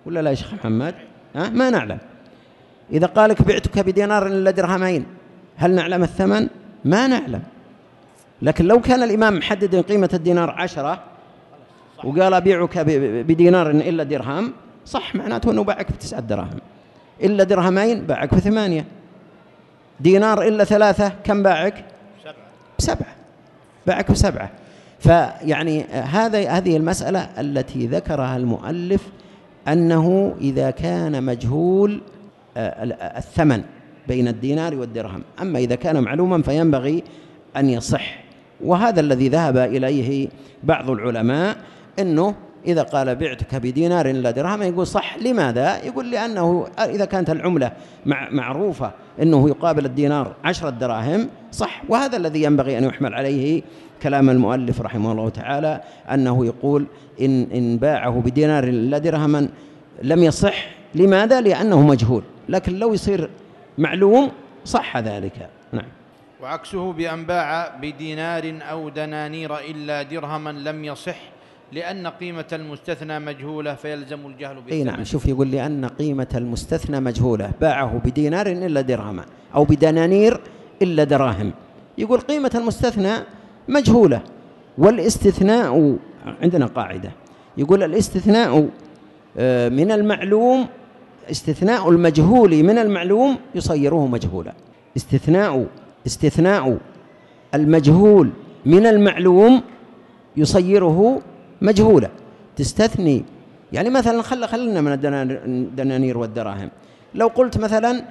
ولا لا يا شيخ محمد؟ ها؟ ما نعلم. إذا قالك بعتك بدينار إلا درهمين، هل نعلم الثمن؟ ما نعلم. لكن لو كان الإمام محدد قيمة الدينار عشرة وقال أبيعك بدينار إلا درهم، صح، معناته أنه باعك بتسعة دراهم. إلا درهمين باعك بثمانية. دينار إلا ثلاثة كم باعك؟ بسبعة. باعك بسبعة. فيعني هذا هذه المسألة التي ذكرها المؤلف، أنه إذا كان مجهول الثمن بين الدينار والدرهم، أما إذا كان معلوما فينبغي أن يصح. وهذا الذي ذهب إليه بعض العلماء، أنه إذا قال بعتك بدينار إلا درهم يقول صح. لماذا؟ يقول لأنه إذا كانت العملة معروفة أنه يقابل الدينار عشرة دراهم، صح. وهذا الذي ينبغي أن يحمل عليه كلام المؤلف رحمه الله تعالى، أنه يقول إن, إن باعه بدينار إلا درهما لم يصح. لماذا؟ لأنه مجهول. لكن لو يصير معلوم صح ذلك. نعم. وعكسه بأن باع بدينار أو دنانير إلا درهما لم يصح، لأن قيمة المستثنى مجهولة فيلزم الجهل بالثمن. أي نعم. شوف، يقول لأن قيمة المستثنى مجهولة، باعه بدينار إلا درهما أو بدنانير إلا دراهم. يقول قيمة المستثنى مجهولة، والاستثناء عندنا قاعدة يقول الاستثناء من المعلوم، استثناء المجهول من المعلوم يصيره مجهولا. استثناء استثناء المجهول من المعلوم يصيره مجهولا. تستثني يعني مثلا خل خلنا من الدنانير والدراهم. لو قلت مثلا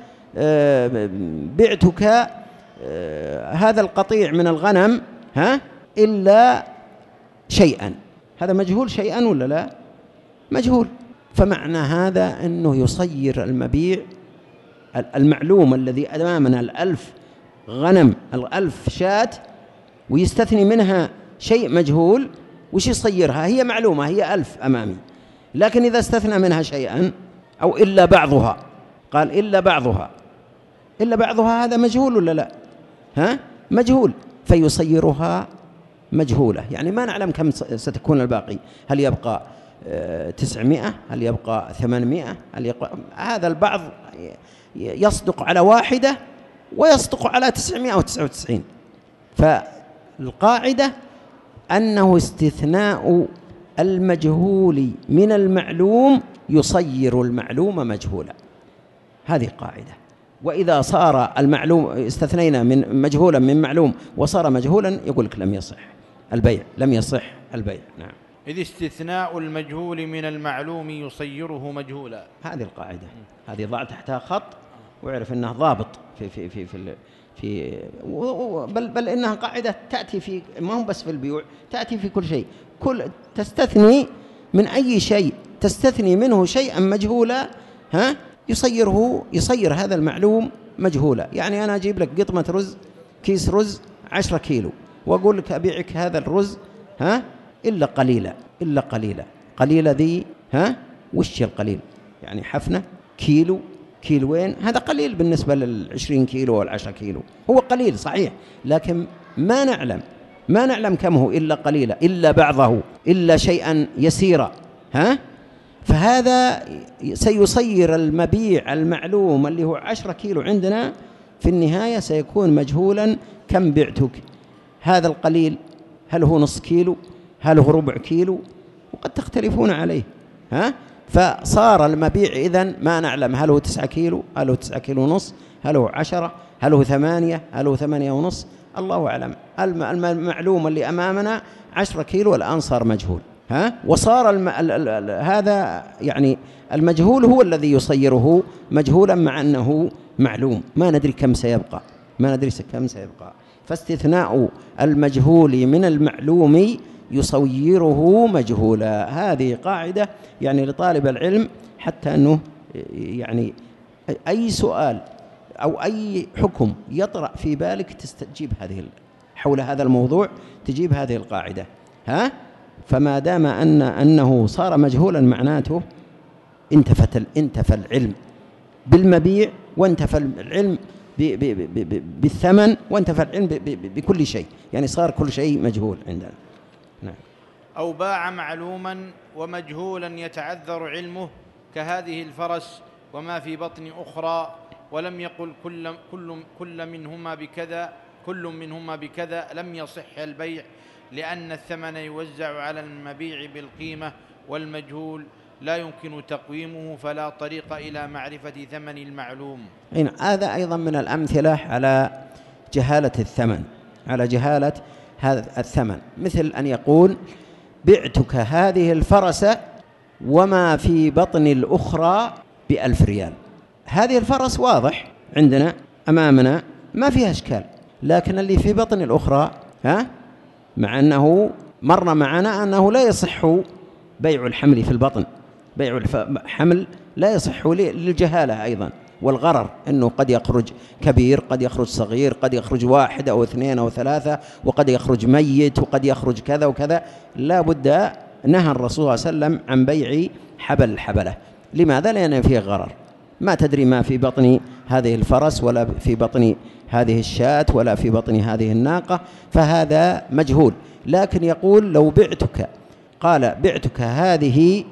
بعتك هذا القطيع من الغنم ها إلا شيئا، هذا مجهول شيئا ولا لا؟ مجهول. فمعنى هذا أنه يصير المبيع المعلوم الذي أمامنا الألف غنم، الألف شاة، ويستثني منها شيء مجهول، وش يصيرها؟ هي معلومة، هي ألف أمامي، لكن إذا استثنى منها شيئا أو إلا بعضها، قال إلا بعضها، إلا بعضها، هذا مجهول ولا لا؟ ها؟ مجهول. فيصيرها مجهولة، يعني ما نعلم كم ستكون الباقي، هل يبقى تسعمائة، هل يبقى ثمانمائة، هل يبقى هذا البعض يصدق على واحدة ويصدق على تسعمائة وتسعة وتسعين. فالقاعدة أنه استثناء المجهول من المعلوم يصير المعلوم مجهولا، هذه قاعدة. وإذا صار المعلوم استثنينا من مجهولا من معلوم وصار مجهولا يقول لك لم يصح البيع، لم يصح البيع. نعم. إذ استثناء المجهول من المعلوم يصيره مجهولا، هذه القاعدة، هذه ضع تحتها خط وعرف أنها ضابط في في في في, في بل بل إنها قاعدة تأتي في، ما هم بس في البيوع، تأتي في كل شيء. كل تستثني من أي شيء تستثني منه شيئا مجهولا، ها، يصيره يصير هذا المعلوم مجهولا. يعني أنا أجيب لك قطمة رز، كيس رز عشرة كيلو، وأقول لك أبيعك هذا الرز ها إلا قليلة، إلا قليلة. قليلة ذي ها وش القليل؟ يعني حفنة، كيلو، كيلوين، هذا قليل بالنسبة للعشرين كيلو والعشرة كيلو، هو قليل صحيح، لكن ما نعلم ما نعلم كم هو، إلا قليلة، إلا بعضه، إلا شيئا يسيرا، ها. فهذا سيصير المبيع المعلوم اللي هو عشرة كيلو عندنا في النهاية سيكون مجهولا. كم بعتك هذا القليل؟ هل هو نص كيلو؟ هل هو ربع كيلو؟ وقد تختلفون عليه، ها. فصار المبيع إذن ما نعلم هل هو تسعة كيلو، هل هو تسعة كيلو ونص، هل هو عشرة، هل هو ثمانية، هل هو ثمانية ونص، الله أعلم. المعلوم اللي أمامنا عشرة كيلو الآن صار مجهول، ها. وصار الم... ال... ال... ال... هذا يعني المجهول هو الذي يصيره مجهولا مع أنه معلوم، ما ندري كم سيبقى، ما ندري كم سيبقى. فاستثناء المجهول من المعلوم يصيره مجهولا، هذه قاعدة يعني لطالب العلم، حتى أنه يعني أي سؤال أو أي حكم يطرأ في بالك تستجيب هذه حول هذا الموضوع، تجيب هذه القاعدة، ها. فما دام أن أنه صار مجهولا معناته انتفت انتفى العلم بالمبيع، وانتفى العلم بالثمن، وانتفى العلم بكل شيء، يعني صار كل شيء مجهول عندنا. نعم. أو باع معلوما ومجهولا يتعذر علمه كهذه الفرس وما في بطن أخرى، ولم يقل كل, كل, كل منهما بكذا كل منهما بكذا لم يصح البيع، لأن الثمن يوزع على المبيع بالقيمة، والمجهول لا يمكن تقويمه، فلا طريق إلى معرفة ثمن المعلوم. هذا أيضا من الأمثلة على جهالة الثمن، على جهالة هذا الثمن، مثل أن يقول بعتك هذه الفرس وما في بطن الأخرى بألف ريال. هذه الفرس واضح عندنا أمامنا ما فيها إشكال، لكن اللي في بطن الأخرى ها، مع أنه مر معنا أنه لا يصح بيع الحمل في البطن، بيع الحمل لا يصح للجهالة أيضا والغرر، أنه قد يخرج كبير، قد يخرج صغير، قد يخرج واحد أو اثنين أو ثلاثة، وقد يخرج ميت، وقد يخرج كذا وكذا. لا بد، نهى الرسول صلى الله عليه وسلم عن بيع حبل الحبلة. لماذا؟ لأن فيه غرر، ما تدري ما في بطن هذه الفرس ولا في بطن هذه الشاة ولا في بطن هذه الناقة، فهذا مجهول. لكن يقول لو بعتك، قال بعتك هذه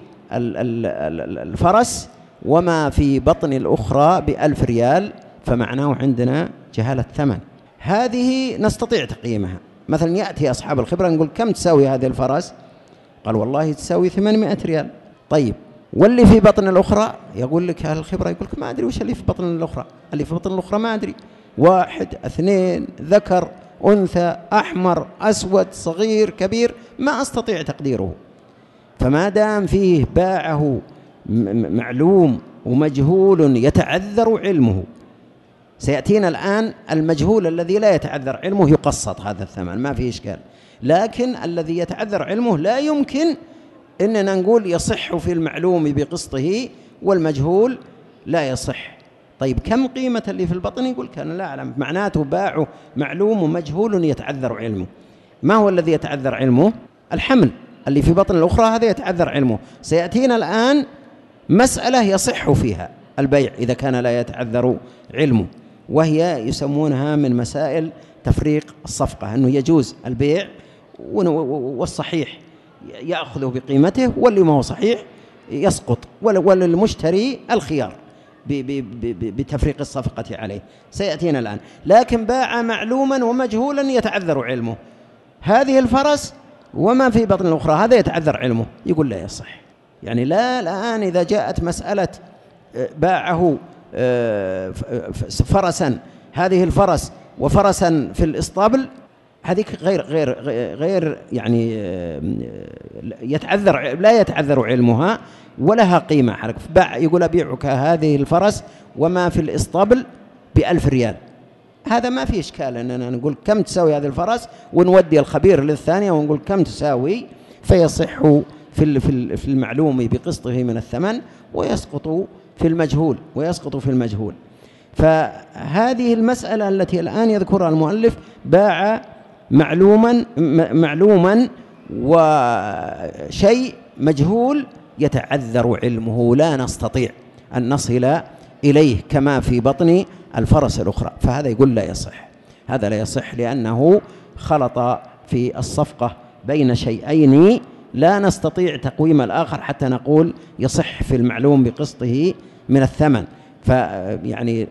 الفرس وما في بطن الأخرى بألف ريال، فمعناه عندنا جهالة ثمن. هذه نستطيع تقييمها. مثلا يأتي أصحاب الخبرة نقول كم تساوي هذه الفرس؟ قال والله تساوي ثمانمائة ريال. طيب واللي في بطن الأخرى؟ يقول لك أهل الخبرة يقول لك ما أدري وش اللي في بطن الأخرى، اللي في بطن الأخرى ما أدري، واحد اثنين ذكر أنثى أحمر أسود صغير كبير، ما أستطيع تقديره. فما دام فيه باعه معلوم ومجهول يتعذر علمه، سيأتينا الآن المجهول الذي لا يتعذر علمه يقسط هذا الثمن ما فيه إشكال، لكن الذي يتعذر علمه لا يمكن إننا نقول يصح في المعلوم بقسطه والمجهول لا يصح. طيب كم قيمة اللي في البطن؟ يقول كان لا أعلم، معناته باعه معلوم ومجهول يتعذر علمه. ما هو الذي يتعذر علمه؟ الحمل اللي في بطن الأخرى، هذا يتعذر علمه. سيأتينا الآن مسألة يصح فيها البيع إذا كان لا يتعذر علمه، وهي يسمونها من مسائل تفريق الصفقة، أنه يجوز البيع والصحيح يأخذه بقيمته واللي ما هو صحيح يسقط، وللمشتري الخيار بتفريق الصفقة عليه. سيأتينا الآن. لكن باع معلوما ومجهولا يتعذر علمه، هذه الفرس وما في بطن الأخرى هذا يتعذر علمه، يقول لا يصح. يعني لا الآن إذا جاءت مسألة باعه فرسا، هذه الفرس وفرسا في الإسطبل، هذه غير غير غير يعني يتعذر، لا يتعذر علمها ولها قيمة حركة. باع يقول أبيعك هذه الفرس وما في الإسطبل بألف ريال، هذا ما في إشكال أننا نقول كم تساوي هذه الفرس ونودي الخبير للثانية ونقول كم تساوي، فيصح في في المعلوم بقسطه من الثمن ويسقط في المجهول ويسقط في المجهول. فهذه المسألة التي الآن يذكرها المؤلف، باع معلوما معلوما وشيء مجهول يتعذر علمه، لا نستطيع أن نصل إليه كما في بطن الفرس الأخرى، فهذا يقول لا يصح، هذا لا يصح لأنه خلط في الصفقة بين شيئين لا نستطيع تقويم الآخر حتى نقول يصح في المعلوم بقسطه من الثمن. فيعني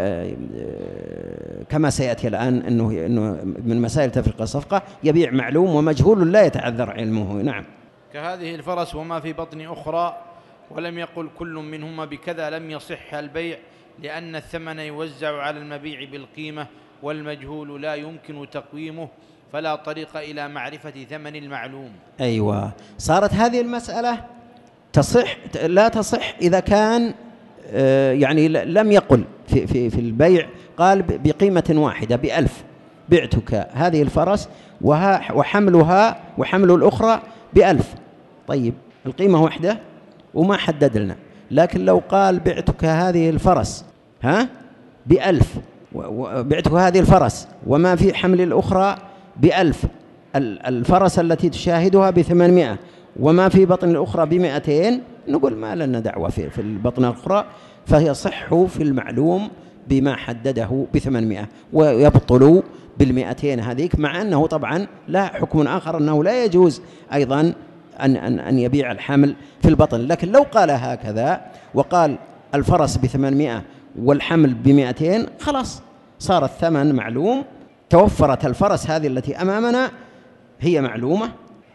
كما سيأتي الآن أنه, إنه من مسائل تفريق الصفقة يبيع معلوم ومجهول لا يتعذر علمه. نعم. كهذه الفرس وما في بطن أخرى، ولم يقل كل منهما بكذا لم يصح البيع، لأن الثمن يوزع على المبيع بالقيمة، والمجهول لا يمكن تقويمه، فلا طريق إلى معرفة ثمن المعلوم. أيوة، صارت هذه المسألة تصح لا تصح إذا كان يعني لم يقل في, في, في البيع، قال بقيمة واحدة بألف، بعتك هذه الفرس وها وحملها وحمل الأخرى بألف. طيب القيمة واحدة وما حدد لنا، لكن لو قال بعتك هذه الفرس ها بألف، وبعتك هذه الفرس وما في حمل الأخرى بألف، الفرس التي تشاهدها بثمانمائة وما في بطن الأخرى بمئتين، نقول ما لنا دعوة في, في البطن الأخرى، فهي صح في المعلوم بما حدده بثمانمائة، ويبطل بالمئتين هذيك، مع أنه طبعا لا حكم آخر أنه لا يجوز أيضا أن, أن, أن يبيع الحمل في البطن. لكن لو قال هكذا وقال الفرس بثمانمائة والحمل بمائتين، خلاص صار الثمن معلوم، توفرت الفرس هذه التي أمامنا هي معلومة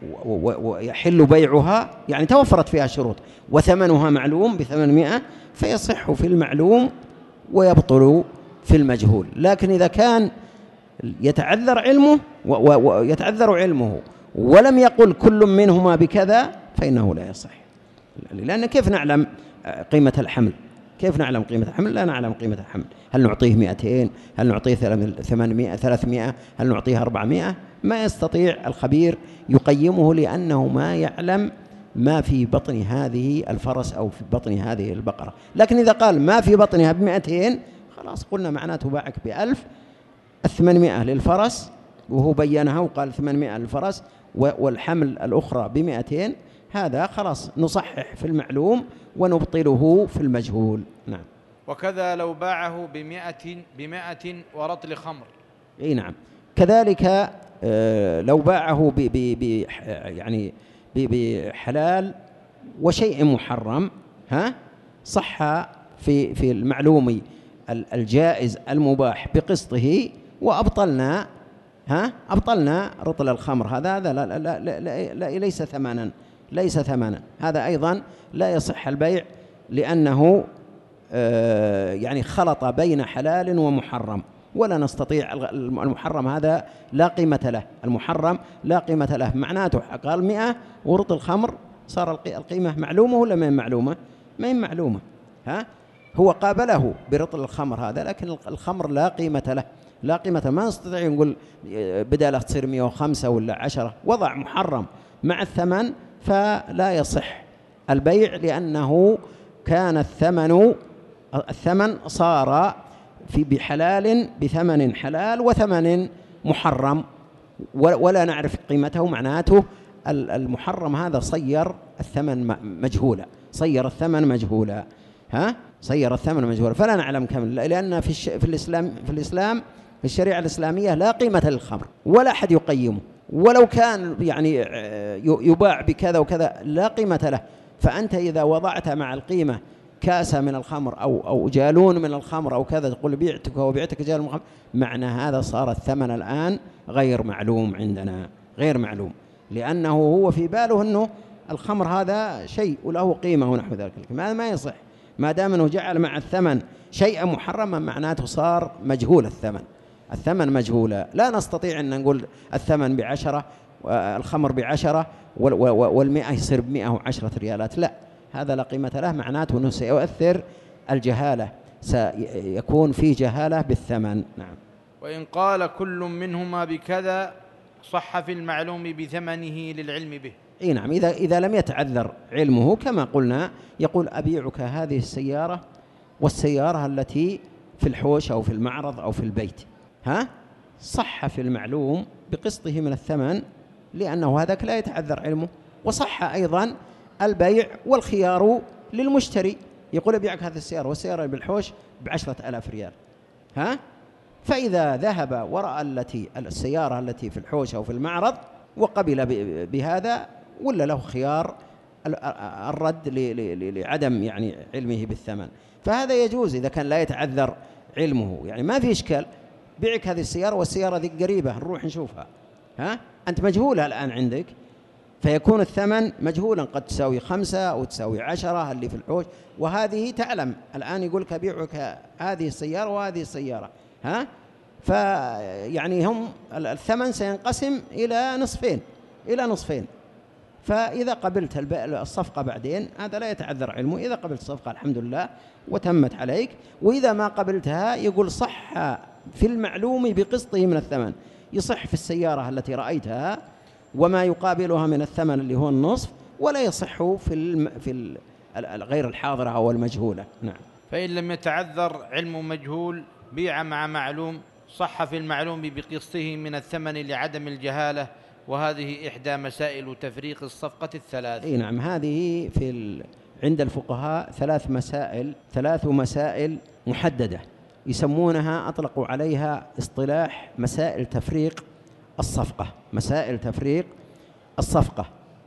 ويحل بيعها، يعني توفرت فيها شروط، وثمنها معلوم بثمانمائة، فيصح في المعلوم ويبطل في المجهول. لكن إذا كان يتعذر علمه ويتعذر علمه ولم يقل كل منهما بكذا فإنه لا يصح، لأن كيف نعلم قيمة الحمل؟ كيف نعلم قيمة الحمل؟ لا نعلم قيمة الحمل. هل نعطيه مئتين؟ هل نعطيه ثمانمائة؟ ثلاثمائة؟ هل نعطيه أربعمائة؟ ما يستطيع الخبير يقيمه، لأنه ما يعلم ما في بطن هذه الفرس أو في بطن هذه البقرة. لكن إذا قال ما في بطنها بمئتين، خلاص قلنا معناته باعك بألف، الثمانمائة للفرس وهو بينها وقال ثمانمائة للفرس والحمل الأخرى بمئتين، هذا خلاص نصحح في المعلوم ونبطله في المجهول. نعم. وكذا لو باعه بمئة بمئة ورطل خمر. أي نعم. كذلك آه لو باعه ب ب ب يعني بحلال وشيء محرم، ها صح في في المعلوم الجائز المباح بقسطه، وأبطلنا ها أبطلنا رطل الخمر، هذا هذا لا لا لا, لا, لا ليس ثمنا، ليس ثمنا، هذا أيضا لا يصح البيع، لأنه آه يعني خلط بين حلال ومحرم، ولا نستطيع. المحرم هذا لا قيمة له، المحرم لا قيمة له، معناته قال مئة ورطل الخمر، صار القيمة معلومة ولا ما هي معلومة؟ ما هي معلومة. ها هو قابله برطل الخمر هذا، لكن الخمر لا قيمة له، لا قيمة، ما نستطيع نقول بداله تصير مئة وخمسة ولا عشرة، وضع محرم مع الثمن، فلا يصح البيع، لأنه كان الثمن الثمن صار في بحلال بثمن حلال وثمن محرم ولا نعرف قيمته، معناته المحرم هذا صير الثمن مجهولا، صير الثمن مجهولا، ها صير الثمن مجهولا، فلا نعلم كم، لأن في الش... في الإسلام في الإسلام في الشريعة الإسلامية لا قيمة للخمر ولا أحد يقيمه، ولو كان يعني يباع بكذا وكذا لا قيمة له. فأنت إذا وضعت مع القيمة كاسة من الخمر أو أو جالون من الخمر أو كذا، تقول بعتك وبعتك جالون من الخمر، معنى هذا صار الثمن الآن غير معلوم عندنا، غير معلوم، لأنه هو في باله أنه الخمر هذا شيء وله قيمة ونحو ذلك، هذا ما يصح ما دام أنه جعل مع الثمن شيئا محرما، معناته صار مجهول الثمن، الثمن مجهولا، لا نستطيع أن نقول الثمن بعشرة الخمر بعشرة والمئة يصير بمئة وعشرة ريالات، لا، هذا لا قيمة له، معناته أنه سيؤثر الجهالة، سيكون في جهالة بالثمن. نعم. وإن قال كل منهما بكذا صح في المعلوم بثمنه للعلم به. اي نعم، إذا إذا لم يتعذر علمه كما قلنا، يقول أبيعك هذه السيارة والسيارة التي في الحوش أو في المعرض أو في البيت، ها صح في المعلوم بقسطه من الثمن، لأنه هذاك لا يتعذر علمه، وصح أيضا البيع والخيار للمشتري، يقول أبيعك هذه السيارة والسيارة بالحوش بعشرة آلاف ريال، ها فإذا ذهب ورأى التي السيارة التي في الحوش أو في المعرض وقبل بهذا، ولا له خيار الرد لعدم يعني علمه بالثمن، فهذا يجوز إذا كان لا يتعذر علمه، يعني ما في إشكال، بيعك هذه السيارة والسيارة ذي قريبة نروح نشوفها، ها أنت مجهولة الآن عندك، فيكون الثمن مجهولا، قد تساوي خمسة أو تساوي عشرة اللي في الحوش، وهذه تعلم الآن يقول لك أبيعك هذه السيارة وهذه السيارة، ها فيعني هم الثمن سينقسم إلى نصفين إلى نصفين فإذا قبلت الصفقة بعدين هذا لا يتعذر علمه، إذا قبلت الصفقة الحمد لله وتمت عليك، وإذا ما قبلتها يقول صح في المعلوم بقسطه من الثمن، يصح في السيارة التي رأيتها وما يقابلها من الثمن اللي هو النصف، ولا يصح في الم في غير الحاضرة أو المجهولة. نعم. فإن لم يتعذر علم مجهول بيع مع معلوم، صح في المعلوم بقسطه من الثمن لعدم الجهالة، وهذه إحدى مسائل تفريق الصفقة الثلاث. أي نعم، هذه في ال... عند الفقهاء ثلاث مسائل ثلاث مسائل محددة يسمونها، أطلقوا عليها اصطلاح مسائل تفريق الصفقة، مسائل تفريق الصفقة.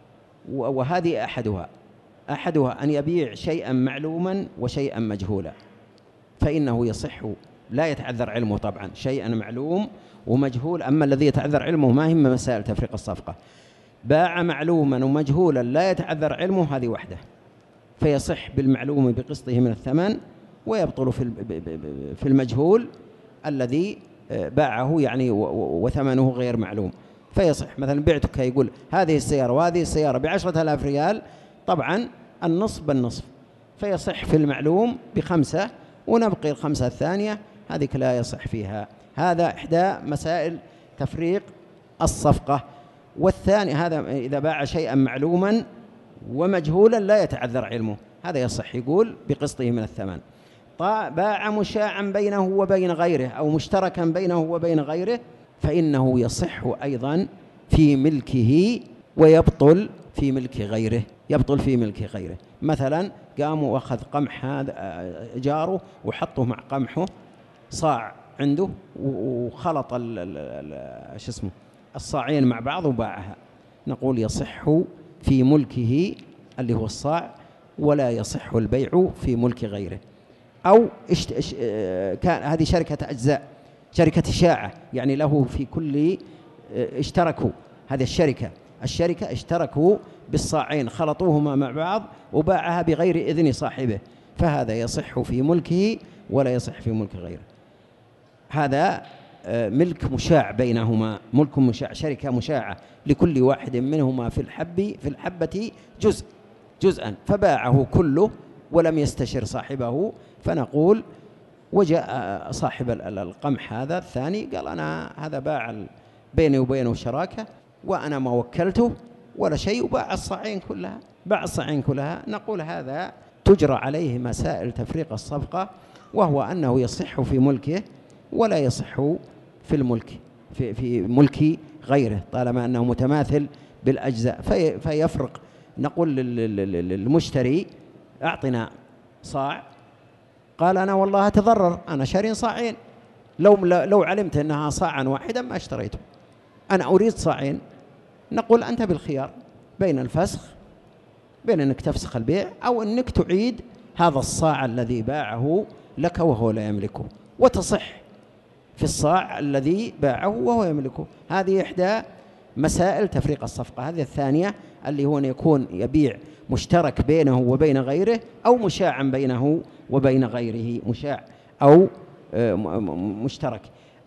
وهذه أحدها أحدها أن يبيع شيئا معلوما وشيئا مجهولا، فإنه يصح، لا يتعذر علمه طبعا، شيئا معلوم ومجهول. أما الذي يتعذر علمه ما هم مسائل تفريق الصفقة. باع معلوما ومجهولا لا يتعذر علمه، هذه وحده، فيصح بالمعلوم بقسطه من الثمن، ويبطل في المجهول الذي باعه يعني وثمنه غير معلوم. فيصح مثلا بعتك، يقول هذه السيارة وهذه السيارة بعشرة آلاف ريال، طبعا النصف بالنصف، فيصح في المعلوم بخمسة ونبقي الخمسة الثانية، هذه لا يصح فيها. هذا إحدى مسائل تفريق الصفقة. والثاني هذا إذا باع شيئا معلوما ومجهولا لا يتعذر علمه، هذا يصح، يقول بقسطه من الثمن. باع مشاعا بينه وبين غيره أو مشتركا بينه وبين غيره، فإنه يصح أيضا في ملكه ويبطل في ملك غيره، يبطل في ملك غيره. مثلا قام وأخذ قمح هذا جاره وحطه مع قمحه صاع عنده، وخلط شو اسمه الصاعين مع بعض وباعها، نقول يصح في ملكه اللي هو الصاع، ولا يصح البيع في ملك غيره. أو اشت... اش... كان هذه شركة أجزاء، شركة إشاعة، يعني له في كل اشتركوا، هذه الشركة الشركة اشتركوا بالصاعين، خلطوهما مع بعض وباعها بغير إذن صاحبه، فهذا يصح في ملكه ولا يصح في ملك غيره. هذا ملك مشاع بينهما، ملك مشاع، شركة مشاعة لكل واحد منهما في الحب في الحبة جزء جزءا، فباعه كله ولم يستشر صاحبه، فنقول وجاء صاحب القمح هذا الثاني قال أنا هذا باع بيني وبينه شراكة وأنا ما وكلته ولا شيء، وباع الصاعين كلها، باع الصاعين كلها، نقول هذا تجرى عليه مسائل تفريق الصفقة، وهو أنه يصح في ملكه ولا يصح في الملك في, في ملك غيره، طالما أنه متماثل بالأجزاء. في فيفرق، نقول للمشتري أعطنا صاع، قال أنا والله أتضرر، أنا شارين صاعين، لو لو علمت أنها صاعا واحدا ما اشتريته، أنا أريد صاعين. نقول أنت بالخيار بين الفسخ، بين أنك تفسخ البيع أو أنك تعيد هذا الصاع الذي باعه لك وهو لا يملكه، وتصح في الصاع الذي باعه وهو يملكه. هذه إحدى مسائل تفريق الصفقة. هذه الثانية اللي هو أن يكون يبيع مشترك بينه وبين غيره، أو مشاعا بينه وبين غيره، مشاع أو مشترك.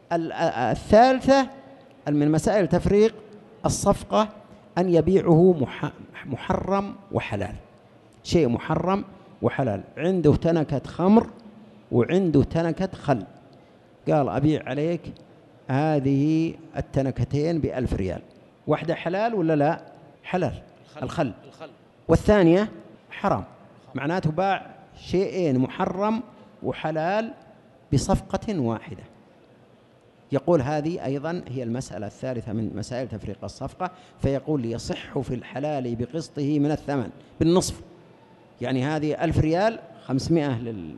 الثالثة من مسائل تفريق الصفقة أن يبيعه محرم وحلال، شيء محرم وحلال، عنده تنكة خمر وعنده تنكة خل، قال أبيع عليك هذه التنكتين بألف ريال، واحدة حلال ولا لا؟ حلال، الخل, الخل. والثانية حرام، معناته باع شيئين محرم وحلال بصفقة واحدة. يقول هذه أيضا هي المسألة الثالثة من مسائل تفريق الصفقة، فيقول يصح في الحلال بقسطه من الثمن بالنصف، يعني هذه ألف ريال خمسمائة لل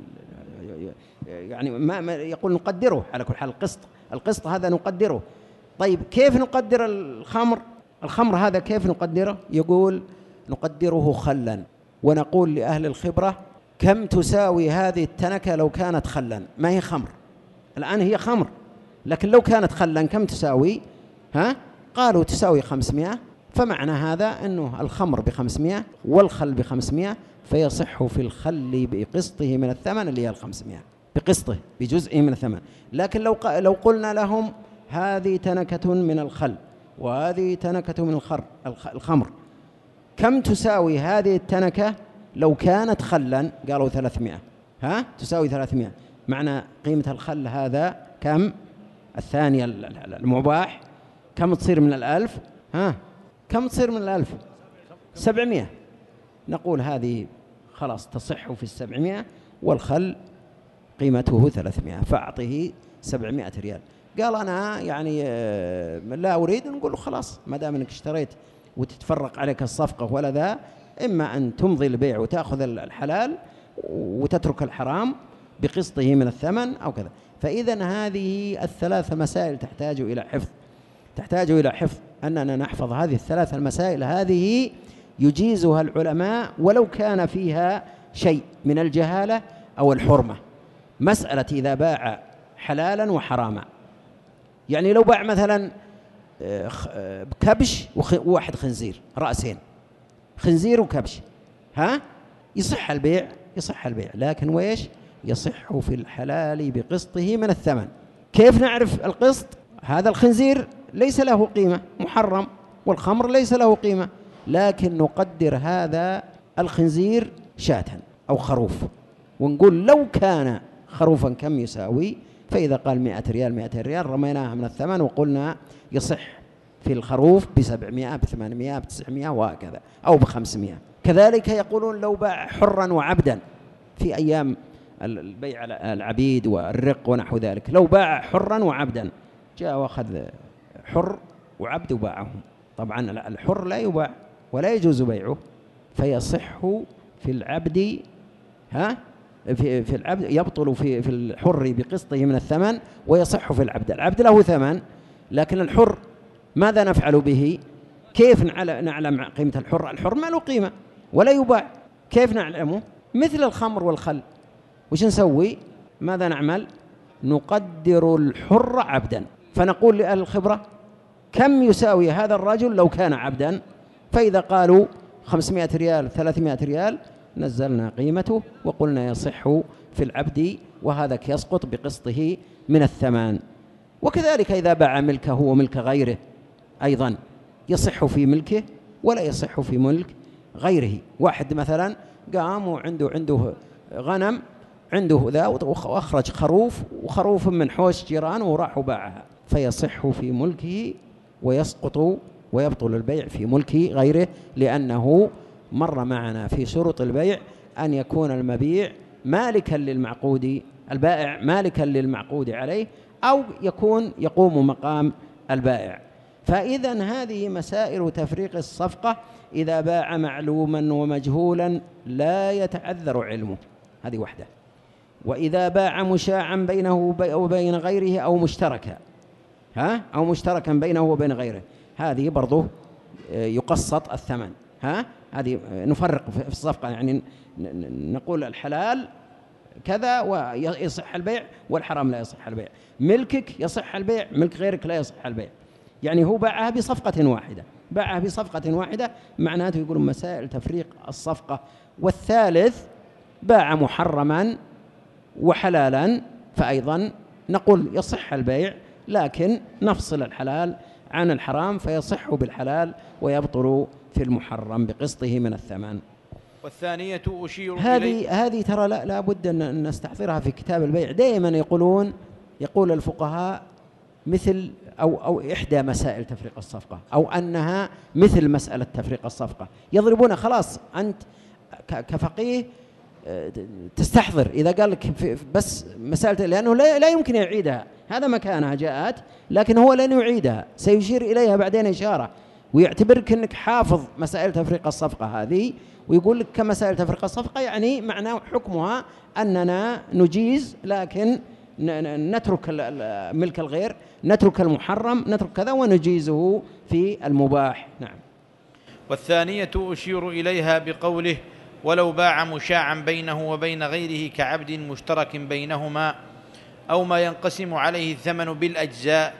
يعني ما يقول نقدره على كل حال، القسط القسط هذا نقدره. طيب كيف نقدر الخمر؟ الخمر هذا كيف نقدره؟ يقول نقدره خلا، ونقول لأهل الخبرة كم تساوي هذه التنكة لو كانت خلا؟ ما هي خمر الآن، هي خمر، لكن لو كانت خلا كم تساوي؟ ها؟ قالوا تساوي خمسمائة، فمعنى هذا أنه الخمر بخمسمائة والخل بخمسمائة، فيصح في الخل بقسطه من الثمن اللي هي الخمسمائة، بقسطه بجزء من الثمن. لكن لو لو قلنا لهم هذه تنكة من الخل وهذه تنكة من الخر الخمر، كم تساوي هذه التنكة لو كانت خلا؟ قالوا ثلاثمائة، ها تساوي ثلاثمائة، معنى قيمة الخل هذا كم؟ الثانية المباح كم تصير من الألف؟ ها كم تصير من الألف؟ سبعمائة. نقول هذه خلاص تصح في السبعمائة، والخل قيمته ثلاثمائة، فأعطيه سبعمائة ريال. قال أنا يعني لا أريد، نقول له خلاص ما دام أنك اشتريت وتتفرق عليك الصفقة ولا ذا، إما أن تمضي البيع وتأخذ الحلال وتترك الحرام بقسطه من الثمن أو كذا. فإذا هذه الثلاث مسائل تحتاج إلى حفظ، تحتاج إلى حفظ، أننا نحفظ هذه الثلاث المسائل، هذه يجيزها العلماء ولو كان فيها شيء من الجهالة أو الحرمة. مسألة إذا باع حلالا وحراما، يعني لو باع مثلا كبش وواحد خنزير، رأسين، خنزير وكبش، ها يصح البيع، يصح البيع، لكن ويش يصح في الحلال بقسطه من الثمن. كيف نعرف القسط؟ هذا الخنزير ليس له قيمة، محرم، والخمر ليس له قيمة، لكن نقدر هذا الخنزير شاة أو خروف، ونقول لو كان خروفا كم يساوي؟ فإذا قال مئة ريال مئتين ريال رميناها من الثمن وقلنا يصح في الخروف بسبعمائة بثمانمائة بتسعمائة وهكذا، أو بخمسمائة. كذلك يقولون لو باع حرا وعبدا في أيام البيع العبيد والرق ونحو ذلك، لو باع حرا وعبدا، جاء واخذ حر وعبد وباعهم، طبعا الحر لا يباع ولا يجوز بيعه، فيصح في العبد، ها في في العبد يبطل في في الحر بقسطه من الثمن، ويصح في العبد. العبد له ثمن، لكن الحر ماذا نفعل به؟ كيف نعلم قيمة الحر؟ الحر ما له قيمة ولا يباع، كيف نعلمه؟ مثل الخمر والخل، وش نسوي؟ ماذا نعمل؟ نقدر الحر عبدا، فنقول لأهل الخبرة كم يساوي هذا الرجل لو كان عبدا؟ فإذا قالوا خمسمائة ريال ثلاثمائة ريال نزلنا قيمته وقلنا يصح في العبد، وهذا يسقط بقسطه من الثمن. وكذلك إذا باع ملكه وملك غيره أيضا يصح في ملكه ولا يصح في ملك غيره. واحد مثلا قام وعنده عنده غنم، عنده ذا، وأخرج خروف، وخروف من حوش جيران وراح وباعها، فيصح في ملكه ويسقط ويبطل البيع في ملك غيره، لأنه مر معنا في شروط البيع أن يكون المبيع مالكا للمعقود، البائع مالكا للمعقود عليه، أو يكون يقوم مقام البائع. فإذا هذه مسائل تفريق الصفقة إذا باع معلوما ومجهولا لا يتعذر علمه، هذه وحده. وإذا باع مشاعا بينه وبين غيره أو مشتركا، ها أو مشتركا بينه وبين غيره، هذه برضه يقسط الثمن. ها هذه نفرق في الصفقة، يعني نقول الحلال كذا ويصح البيع، والحرام لا يصح البيع. ملكك يصح البيع، ملك غيرك لا يصح البيع. يعني هو باعها بصفقة واحدة، باعها بصفقة واحدة، معناته يقولون مسائل تفريق الصفقة. والثالث باع محرما وحلالا، فأيضا نقول يصح البيع، لكن نفصل الحلال عن الحرام، فيصح بالحلال ويبطل في المحرم بقسطه من الثمن. والثانية أشير هذه هذه ترى لا, لا بد أن نستحضرها في كتاب البيع. دائما يقولون يقول الفقهاء مثل أو أو إحدى مسائل تفريق الصفقة، أو أنها مثل مسألة تفريق الصفقة. يضربون خلاص أنت كفقيه تستحضر إذا قال لك بس مسألة، لأنه لا, لا يمكن يعيدها، هذا مكانها جاءت، لكن هو لن يعيدها، سيشير إليها بعدين إشارة، ويعتبرك أنك حافظ مسائل تفريق الصفقة هذه، ويقول لك كمسائل تفريق الصفقة يعني معناه حكمها أننا نجيز، لكن نترك ملك الغير، نترك المحرم، نترك كذا، ونجيزه في المباح. نعم. والثانية أشير إليها بقوله ولو باع مشاعا بينه وبين غيره كعبد مشترك بينهما، أو ما ينقسم عليه الثمن بالأجزاء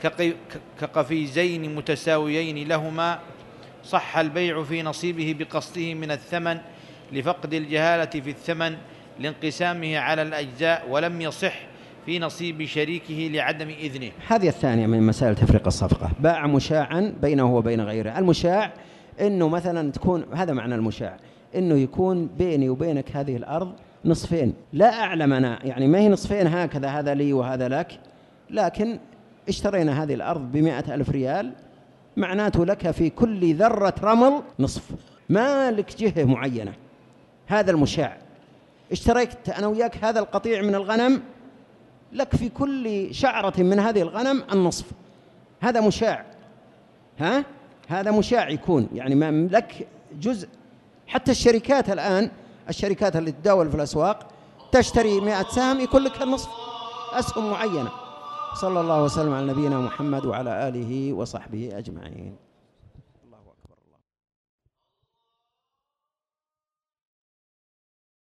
كقفيزين متساويين لهما، صح البيع في نصيبه بقسطه من الثمن لفقد الجهالة في الثمن لانقسامه على الأجزاء، ولم يصح في نصيب شريكه لعدم إذنه. هذه الثانية من مسائل تفريق الصفقة، باع مشاعا بينه وبين غيره. المشاع إنه مثلا تكون، هذا معنى المشاع، إنه يكون بيني وبينك هذه الأرض نصفين، لا أعلم أنا، يعني ما هي نصفين هكذا هذا لي وهذا لك، لكن اشترينا هذه الأرض بمئة ألف ريال، معناته لك في كل ذرة رمل نصف، ما لك جهة معينة. هذا المشاع. اشتريت أنا وياك هذا القطيع من الغنم، لك في كل شعرة من هذه الغنم النصف، هذا مشاع. ها هذا مشاع يكون، يعني ما لك جزء. حتى الشركات الآن، الشركات اللي تداول في الأسواق تشتري مئة سهم يكون لك النصف، أسهم معينة. صلى الله وسلم على نبينا محمد وعلى آله وصحبه أجمعين.